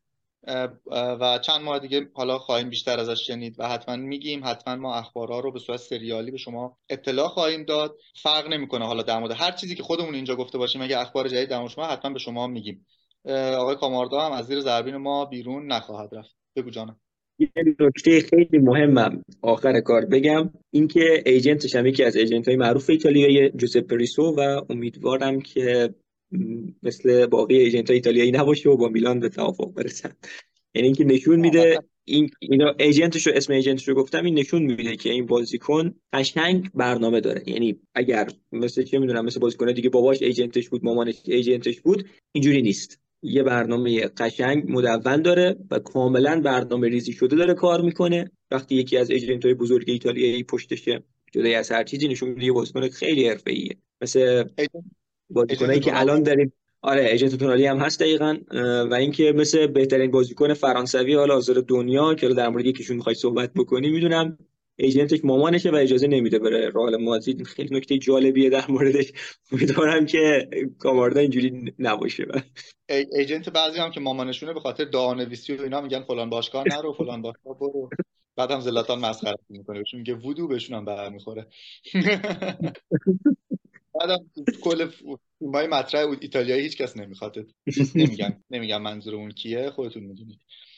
و چند ماه دیگه حالا خواهیم بیشتر ازش شنید و حتما میگیم، حتما ما اخبارها رو به صورت سریالی به شما اطلاع خواهیم داد. فرق نمیکنه حالا در مورد هر چیزی که خودمون اینجا گفته باشیم، اگه اخبار جدید در مورد شما حتما به شما میگیم. آقای کاماردا هم از زیر ضربین ما بیرون نخواهد رفت. بگو جانم. یه نکته خیلی مهمم آخر کار بگم، اینکه ایجنتش هم یکی از ایجنت های معروف ایتالیایی جوزپه ریسو و امیدوارم که مثل باقی ایجنت های ایتالیایی نباشه و با میلان به توافق برسن. یعنی اینکه نشون میده اینا ایجنتش رو، اسم ایجنتش رو گفتم، این نشون میده که این بازیکن قشنگ برنامه داره. یعنی اگر مثل چه میدونم مثل بازیکن دیگه باباش ایجنتش بود، مامانش ایجنتش بود، اینجوری نیست. یه برنامه قشنگ مدون داره و کاملا برنامه ریزی شده داره کار میکنه. وقتی یکی از ایجنت‌های بزرگ ایتالیایی پشتشه، جدای از هر چیزی، نشون میده یه بازیکن خیلی حرفه‌ایه، مثل بازیکنایی ایجنت که تونالی. الان داریم. آره ایجنت تونالی هم هست دقیقاً. و اینکه مثل بهترین بازیکن فرانسوی حال حاضر دنیا که در مورد یکیشون می‌خوای صحبت بکنی، میدونم ایجنتش مامانشه و اجازه نمیده بره رئال مادرید. خیلی نکته جالبیه در موردش. امیدوارم که کاماردا اینجوری نباشه. ایجنت بعضی هم که مامانشونه به خاطر دعانویسی و اینا میگن فلان باشگاه نرو، فلان باشگاه برو. بعد هم زلاتان مسخره میکنه بهشون میگه وودو، بهشون هم برمیخوره. بعدم کل فیلمای مطرح ایتالیایی هیچ کس نمیخواد. نمیگم منظور اون کیه، خودتون میدونید.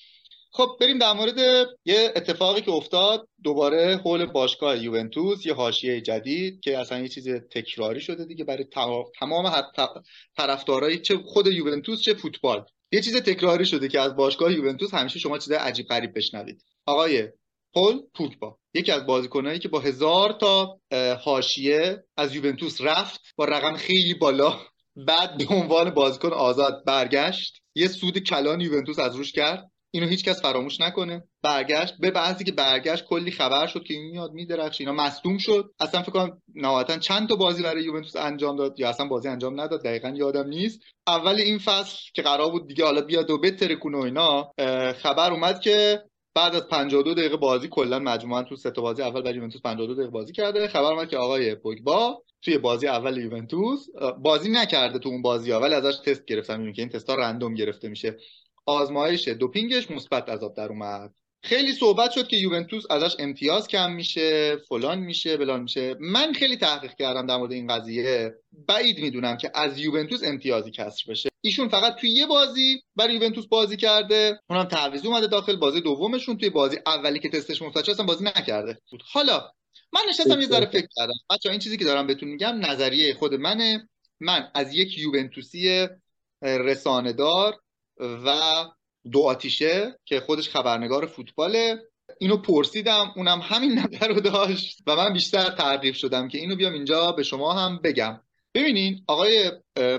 خب بریم در مورد یه اتفاقی که افتاد دوباره حول باشگاه یوونتوس، یه حاشیه جدید که اصلا یه چیز تکراری شده دیگه برای تمام طرفدارای چه خود یوونتوس چه فوتبال. یه چیز تکراری شده که از باشگاه یوونتوس همیشه شما چیز عجیب غریب بشنوید. آقای پول پوگبا، یکی از بازیکنایی که با 1000 تا حاشیه از یوونتوس رفت با رقم خیلی بالا، بعد به عنوان بازیکن آزاد برگشت، یه سود کلان یوونتوس از روش کرد، اینو هیچ کس فراموش نکنه. برگشت، به بعضی که برگشت کلی خبر شد که این میاد میدرخشه، اینا مصدوم شد، اصلا فکر کنم نهایتا چند تا بازی برای یوونتوس انجام داد یا اصلا بازی انجام نداد، دقیقاً یادم نیست. اول این فصل که قرار بود دیگه حالا بیاد و بترکونه و اینا، خبر اومد که بعد از 52 دقیقه بازی، کلا مجموعاً تو سه تا بازی اول برای یوونتوس 52 دقیقه بازی کرده، خبر اومد که آقای پوگبا توی بازی اول یوونتوس بازی نکرده تو اون بازی‌ها، ولی ازش تست گرفتن، میگن که این تست‌ها رندوم گرفته میشه، آزمایش دوپینگش مثبت از آب در اومد. خیلی صحبت شد که یوونتوس ازش امتیاز کم میشه، فلان میشه، بلان میشه. من خیلی تحقیق کردم در مورد این قضیه، بعید میدونم که از یوونتوس امتیازی کسر بشه. ایشون فقط توی یه بازی برای یوونتوس بازی کرده، اونم تعویض اومده داخل بازی دومشون، توی بازی اولی که تستش مثبت شد اصلا بازی نکرده بود. حالا من نشستم یه ذره فکر کردم. بچه‌ها این چیزی که دارم بهتون میگم نظریه خود منه. من از یک یوونتوسی رسانه‌دار و دو آتیشه که خودش خبرنگار فوتباله اینو پرسیدم، اونم همین نظر رو داشت و من بیشتر ترغیب شدم که اینو بیام اینجا به شما هم بگم. ببینین آقای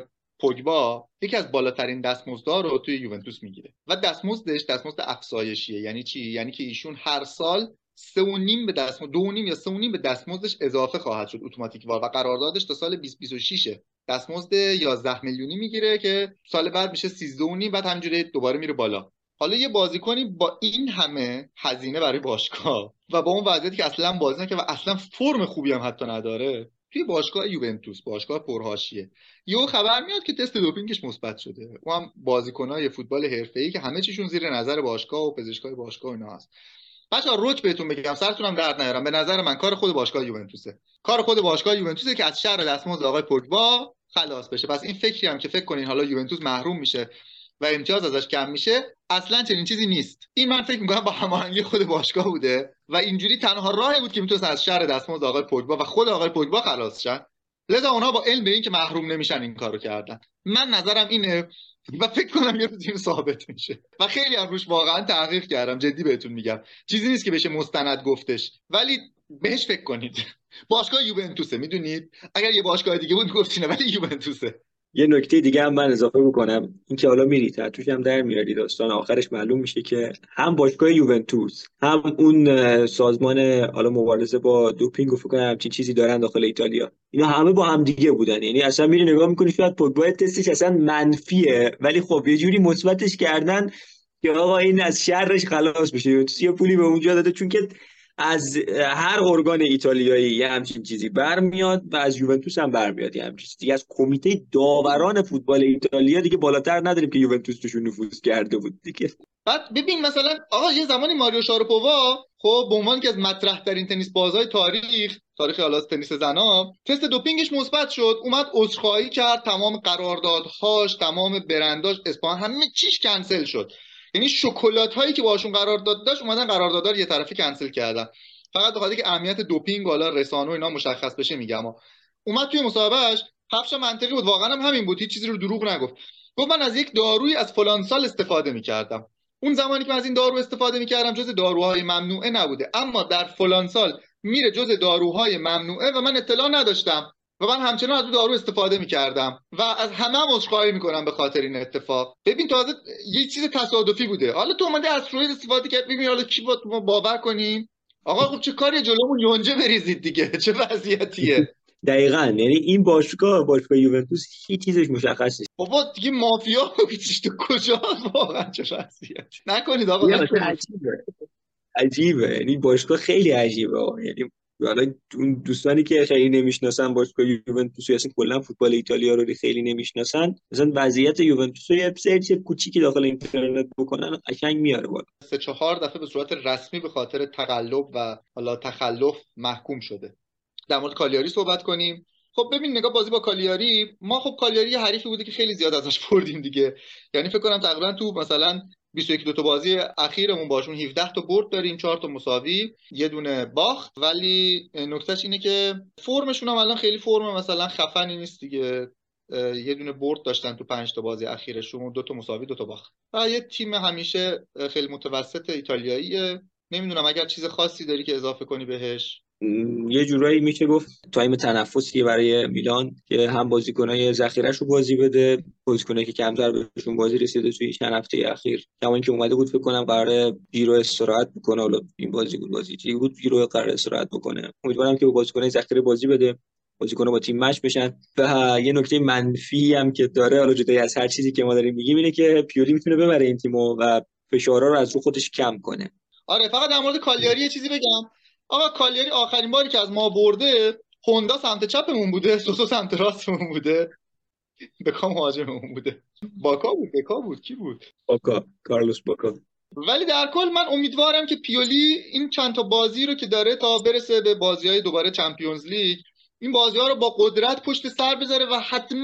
پوگبا یکی از بالاترین دستمزدها رو توی یوونتوس میگیره و دستمزدش دستمزد افزایشیه. یعنی چی؟ یعنی که ایشون هر سال 3.5 به دستمزد 2.5 یا 3.5 به دستمزدش اضافه خواهد شد اتوماتیک وار، و قراردادش تا سال 2026 دستمزد 11 میلیونی میگیره که سال بعد میشه 13.5، بعد همینجوری دوباره میره بالا. حالا یه بازیکنی با این همه هزینه برای باشگاه و با اون وضعیتی که اصلا بازی نکرده و اصلا فرم خوبی هم حتی نداره توی باشگاه یوونتوس، باشگاه پرحاشیه، یهو خبر میاد که تست دوپینگش مثبت شده. و هم بازیکنای فوتبال حرفه‌ای که همه چیشون زیر نظر باشگاه و پزشکای باشگاه اینا هست. بچه‌ها روک بهتون بگم، سرتونم درد نیارم، به نظر من کار خود باشگاه یوونتوسه، کار خود باشگاه یوونتوسه که از شر دستمزد آقای پوگبا خلاص بشه. پس این فکری هم که فکر کنین حالا یوونتوس محروم میشه و امتیاز ازش کم میشه، اصلا چنین چیزی نیست. این من فکر میکنم با هماهنگی خود باشگاه بوده و اینجوری تنها راهی بود که میتونست از شر دستمزد آقای پوگبا و خود آقای پوگبا خلاص شن، لذا اونها با علم به این که محروم نمیشن این کارو کردن. من نظرم اینه و فکر کنم یه روز این ثابت میشه و خیلی هم روش واقعا تحقیق کردم، جدی بهتون میگم، چیزی نیست که بشه مستند گفتش، ولی بهش فکر کنید. باشگاه یوونتوسه، میدونید اگر یه باشگاه دیگه بود گفتینه، ولی یوونتوسه. یه نکته دیگه هم من اضافه بکنم، این که حالا میری توش هم در میاری داستان، آخرش معلوم میشه که هم باشگاه یوونتوس هم اون سازمان حالا مبارزه با دوپینگ و فکر کنم همچین چیزی دارن داخل ایتالیا، اینا همه با هم دیگه بودن. یعنی اصلا میری نگاه میکنی شاید پوگبا تستش اصلا منفیه، ولی خب یه جوری مثبتش کردن که آقا این از شرش خلاص بشه. یوونتوس یه پولی به اونجا داده چون که از هر ارگان ایتالیایی یه همچین چیزی برمیاد و از یوونتوس هم برمیاد یه همچین چیزی. از کمیته داوران فوتبال ایتالیا دیگه بالاتر نداریم که یوونتوس توشون نفوذ کرده بود دیگه. بعد ببین مثلا آقا یه زمانی ماریو شاراپووا خب به عنوان که از مطرح ترین تنیس بازهای تاریخ حالا تنیس زنا، تست دوپینگش مثبت شد، اومد عذرخواهی کرد، تمام قراردادهاش، تمام برنداش، اسپان، همه چیش کنسل شد. یعنی شکلات هایی که باشون قرارداد داشت اومدن قراردادها رو یه طرفی کنسل کردن، فقط به خاطر که اهمیت دوپینگ حالا رسانه و اینا مشخص بشه. میگم اومد توی مصاحبهش حرفش منطقی بود، واقعا هم همین بود، هیچ چیزی رو دروغ نگفت. گفت من از یک دارویی از فلان سال استفاده می‌کردم، اون زمانی که من از این دارو استفاده می‌کردم جز داروهای ممنوعه نبوده، اما در فلان سال میره جز داروهای ممنوعه و من اطلاع نداشتم و من همچنان از اون دارو استفاده می‌کردم و از همه عذرخواهی می‌کنم به خاطر این اتفاق. ببین تازه یه چیز تصادفی بوده، حالا تو اومدی از روی استفاده کرد، ببین حالا کی باور کنیم؟ آقا خب چه کاری، جلومون یونجه بریزید دیگه، چه وضعیتیه؟ دقیقاً، یعنی این باشگاه یوونتوس هیچ چیزش مشخص نیست. بابا دیگه مافیا بگیش تو کجا واقعا، چه وضعیتی نکنید آقا، یه مثلا نکنید. عجیبه، یعنی باشگاه خیلی عجیبه. یعنی حالا اون دوستانی که خیلی نمیشناسن باشگاه یوونتوس یا اصلا کلا فوتبال ایتالیا رو خیلی نمیشناسن، مثلا وضعیت یوونتوس رو یه سرچ کوچیکی داخل اینترنت بکنن قشنگ میاره بالا. 3-4 دفعه به صورت رسمی به خاطر تقلب و حالا تخلف محکوم شده. در مورد کالیاری صحبت کنیم. خب ببین نگاه بازی با کالیاری، ما خب کالیاری حریفی بوده که خیلی زیاد ازش بردیم دیگه. یعنی فکر کنم تقریبا تو مثلا 21 تا بازی اخیرمون باشون 17 تا برد داریم، 4 تا مساوی، یه دونه باخت. ولی نکتهش اینه که فرمشون هم الان خیلی فرم مثلا خفنی نیست دیگه. یه دونه برد داشتن تو 5 تا بازی اخیرشون، 2 تا مساوی 2 تا باخت. و یه تیم همیشه خیلی متوسط ایتالیاییه. نمیدونم اگر چیز خاصی داری که اضافه کنی بهش. یه جورایی میشه گفت تایم تنفسیه برای میلان که هم بازیکنای ذخیره‌ش رو بازی بده، بازیکنایی که کمتر بهشون بازی رسیده توی چند هفته اخیر. کما که اومده بود فکر کنم قراره گیرو استراحت بکنه، حالا این بازی بود بازی چی بود گیرو قراره استراحت بکنه. امیدوارم که با بازیکنای ذخیره بازی بده، بازیکن‌ها با تیم مچ بشن. و یه نکته منفی هم که داره، حالا جدای از هر چیزی که ما داریم میگیم، اینه که پیولی میتونه ببره این تیمو و فشارا رو از رو خودش کم کنه. آره فقط در مورد کالیاری یه چیزی بگم. آقا کالیاری آخرین باری که از ما برده، هوندا سمت چپمون بوده، سوسو سمت راستمون بوده، بکا مهاجممون بوده. باکا بود، بکا بود، کی بود؟ باکا، کارلوس باکا. ولی در کل من امیدوارم که پیولی این چند تا بازی رو که داره تا برسه به بازی‌های دوباره چمپیونز لیگ، این بازی‌ها رو با قدرت پشت سر بذاره و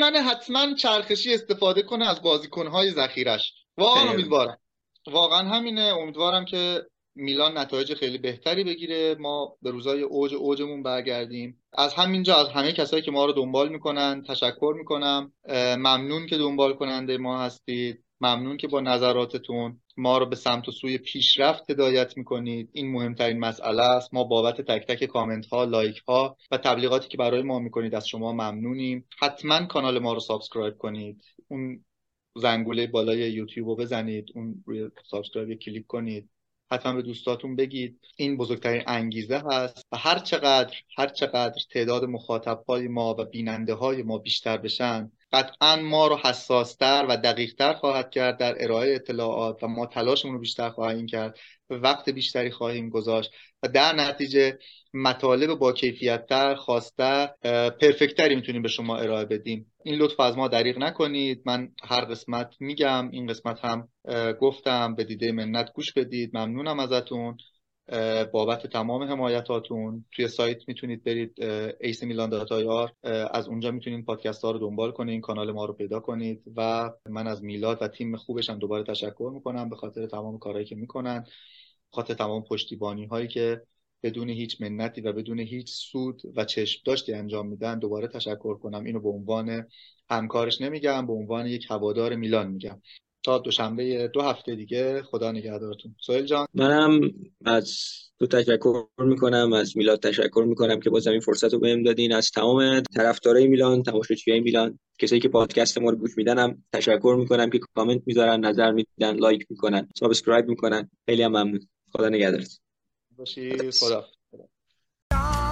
حتما چرخشی استفاده کنه از بازیکن‌های ذخیرش. واقعا امیدوارم. واقعا همینه. امیدوارم که میلان نتایج خیلی بهتری بگیره، ما به روزای اوجمون برگردیم. از همینجا از همه کسایی که ما رو دنبال میکنن تشکر میکنم. ممنون که دنبال کننده ما هستید. ممنون که با نظراتتون ما رو به سمت و سوی پیشرفت هدایت میکنید. این مهمترین مسئله است. ما بابت تک تک کامنت ها، لایک ها و تبلیغاتی که برای ما میکنید از شما ممنونیم. حتما کانال ما رو سابسکرایب کنید. اون زنگوله بالای یوتیوب رو بزنید، اون روی سابسکرایب کلیک کنید. حتما به دوستاتون بگید. این بزرگترین انگیزه هست و هر چقدر تعداد مخاطب‌های ما و بیننده ما بیشتر بشن، قطعا ما رو حساستر و دقیقتر خواهد کرد در ارائه اطلاعات و ما تلاشمون رو بیشتر خواهیم کرد، وقت بیشتری خواهیم گذاشت و در نتیجه مطالب با کیفیت‌تر، خاص‌تر، پرفکتری میتونیم به شما ارائه بدیم. این لطف از ما دریغ نکنید. من هر قسمت میگم، این قسمت هم گفتم، به دیده منت گوش بدید. ممنونم ازتون بابت تمام حمایتاتون. توی سایت میتونید برید acmilan.ir، از اونجا میتونید پادکست ها رو دنبال کنید، کانال ما رو پیدا کنید. و من از میلاد و تیم خوبش هم دوباره تشکر میکنم به خاطر تمام کارهایی که میکنن، خاطر تمام پشتیبانی هایی که بدون هیچ منتی و بدون هیچ سود و چشم داشتی انجام میدن. دوباره تشکر کنم. اینو به عنوان همکارش نمیگم، به عنوان یک هوادار میلان میگم. تا دوشنبه 2 هفته دیگه، خدا نگهدارتون. سهیل جان، منم از تو تشکر میکنم، از میلاد تشکر میکنم که باز این فرصت رو بهم دادین. از تمام طرفدارای میلان، تماشاچیای میلان، کسایی که پادکست ما رو گوش میدنم تشکر میکنم که کامنت میذارن، نظر میدن، لایک میکنن، سابسکرایب میکنن. خیلی هم ممنون. خدا نگهدارت. باشید. خدا.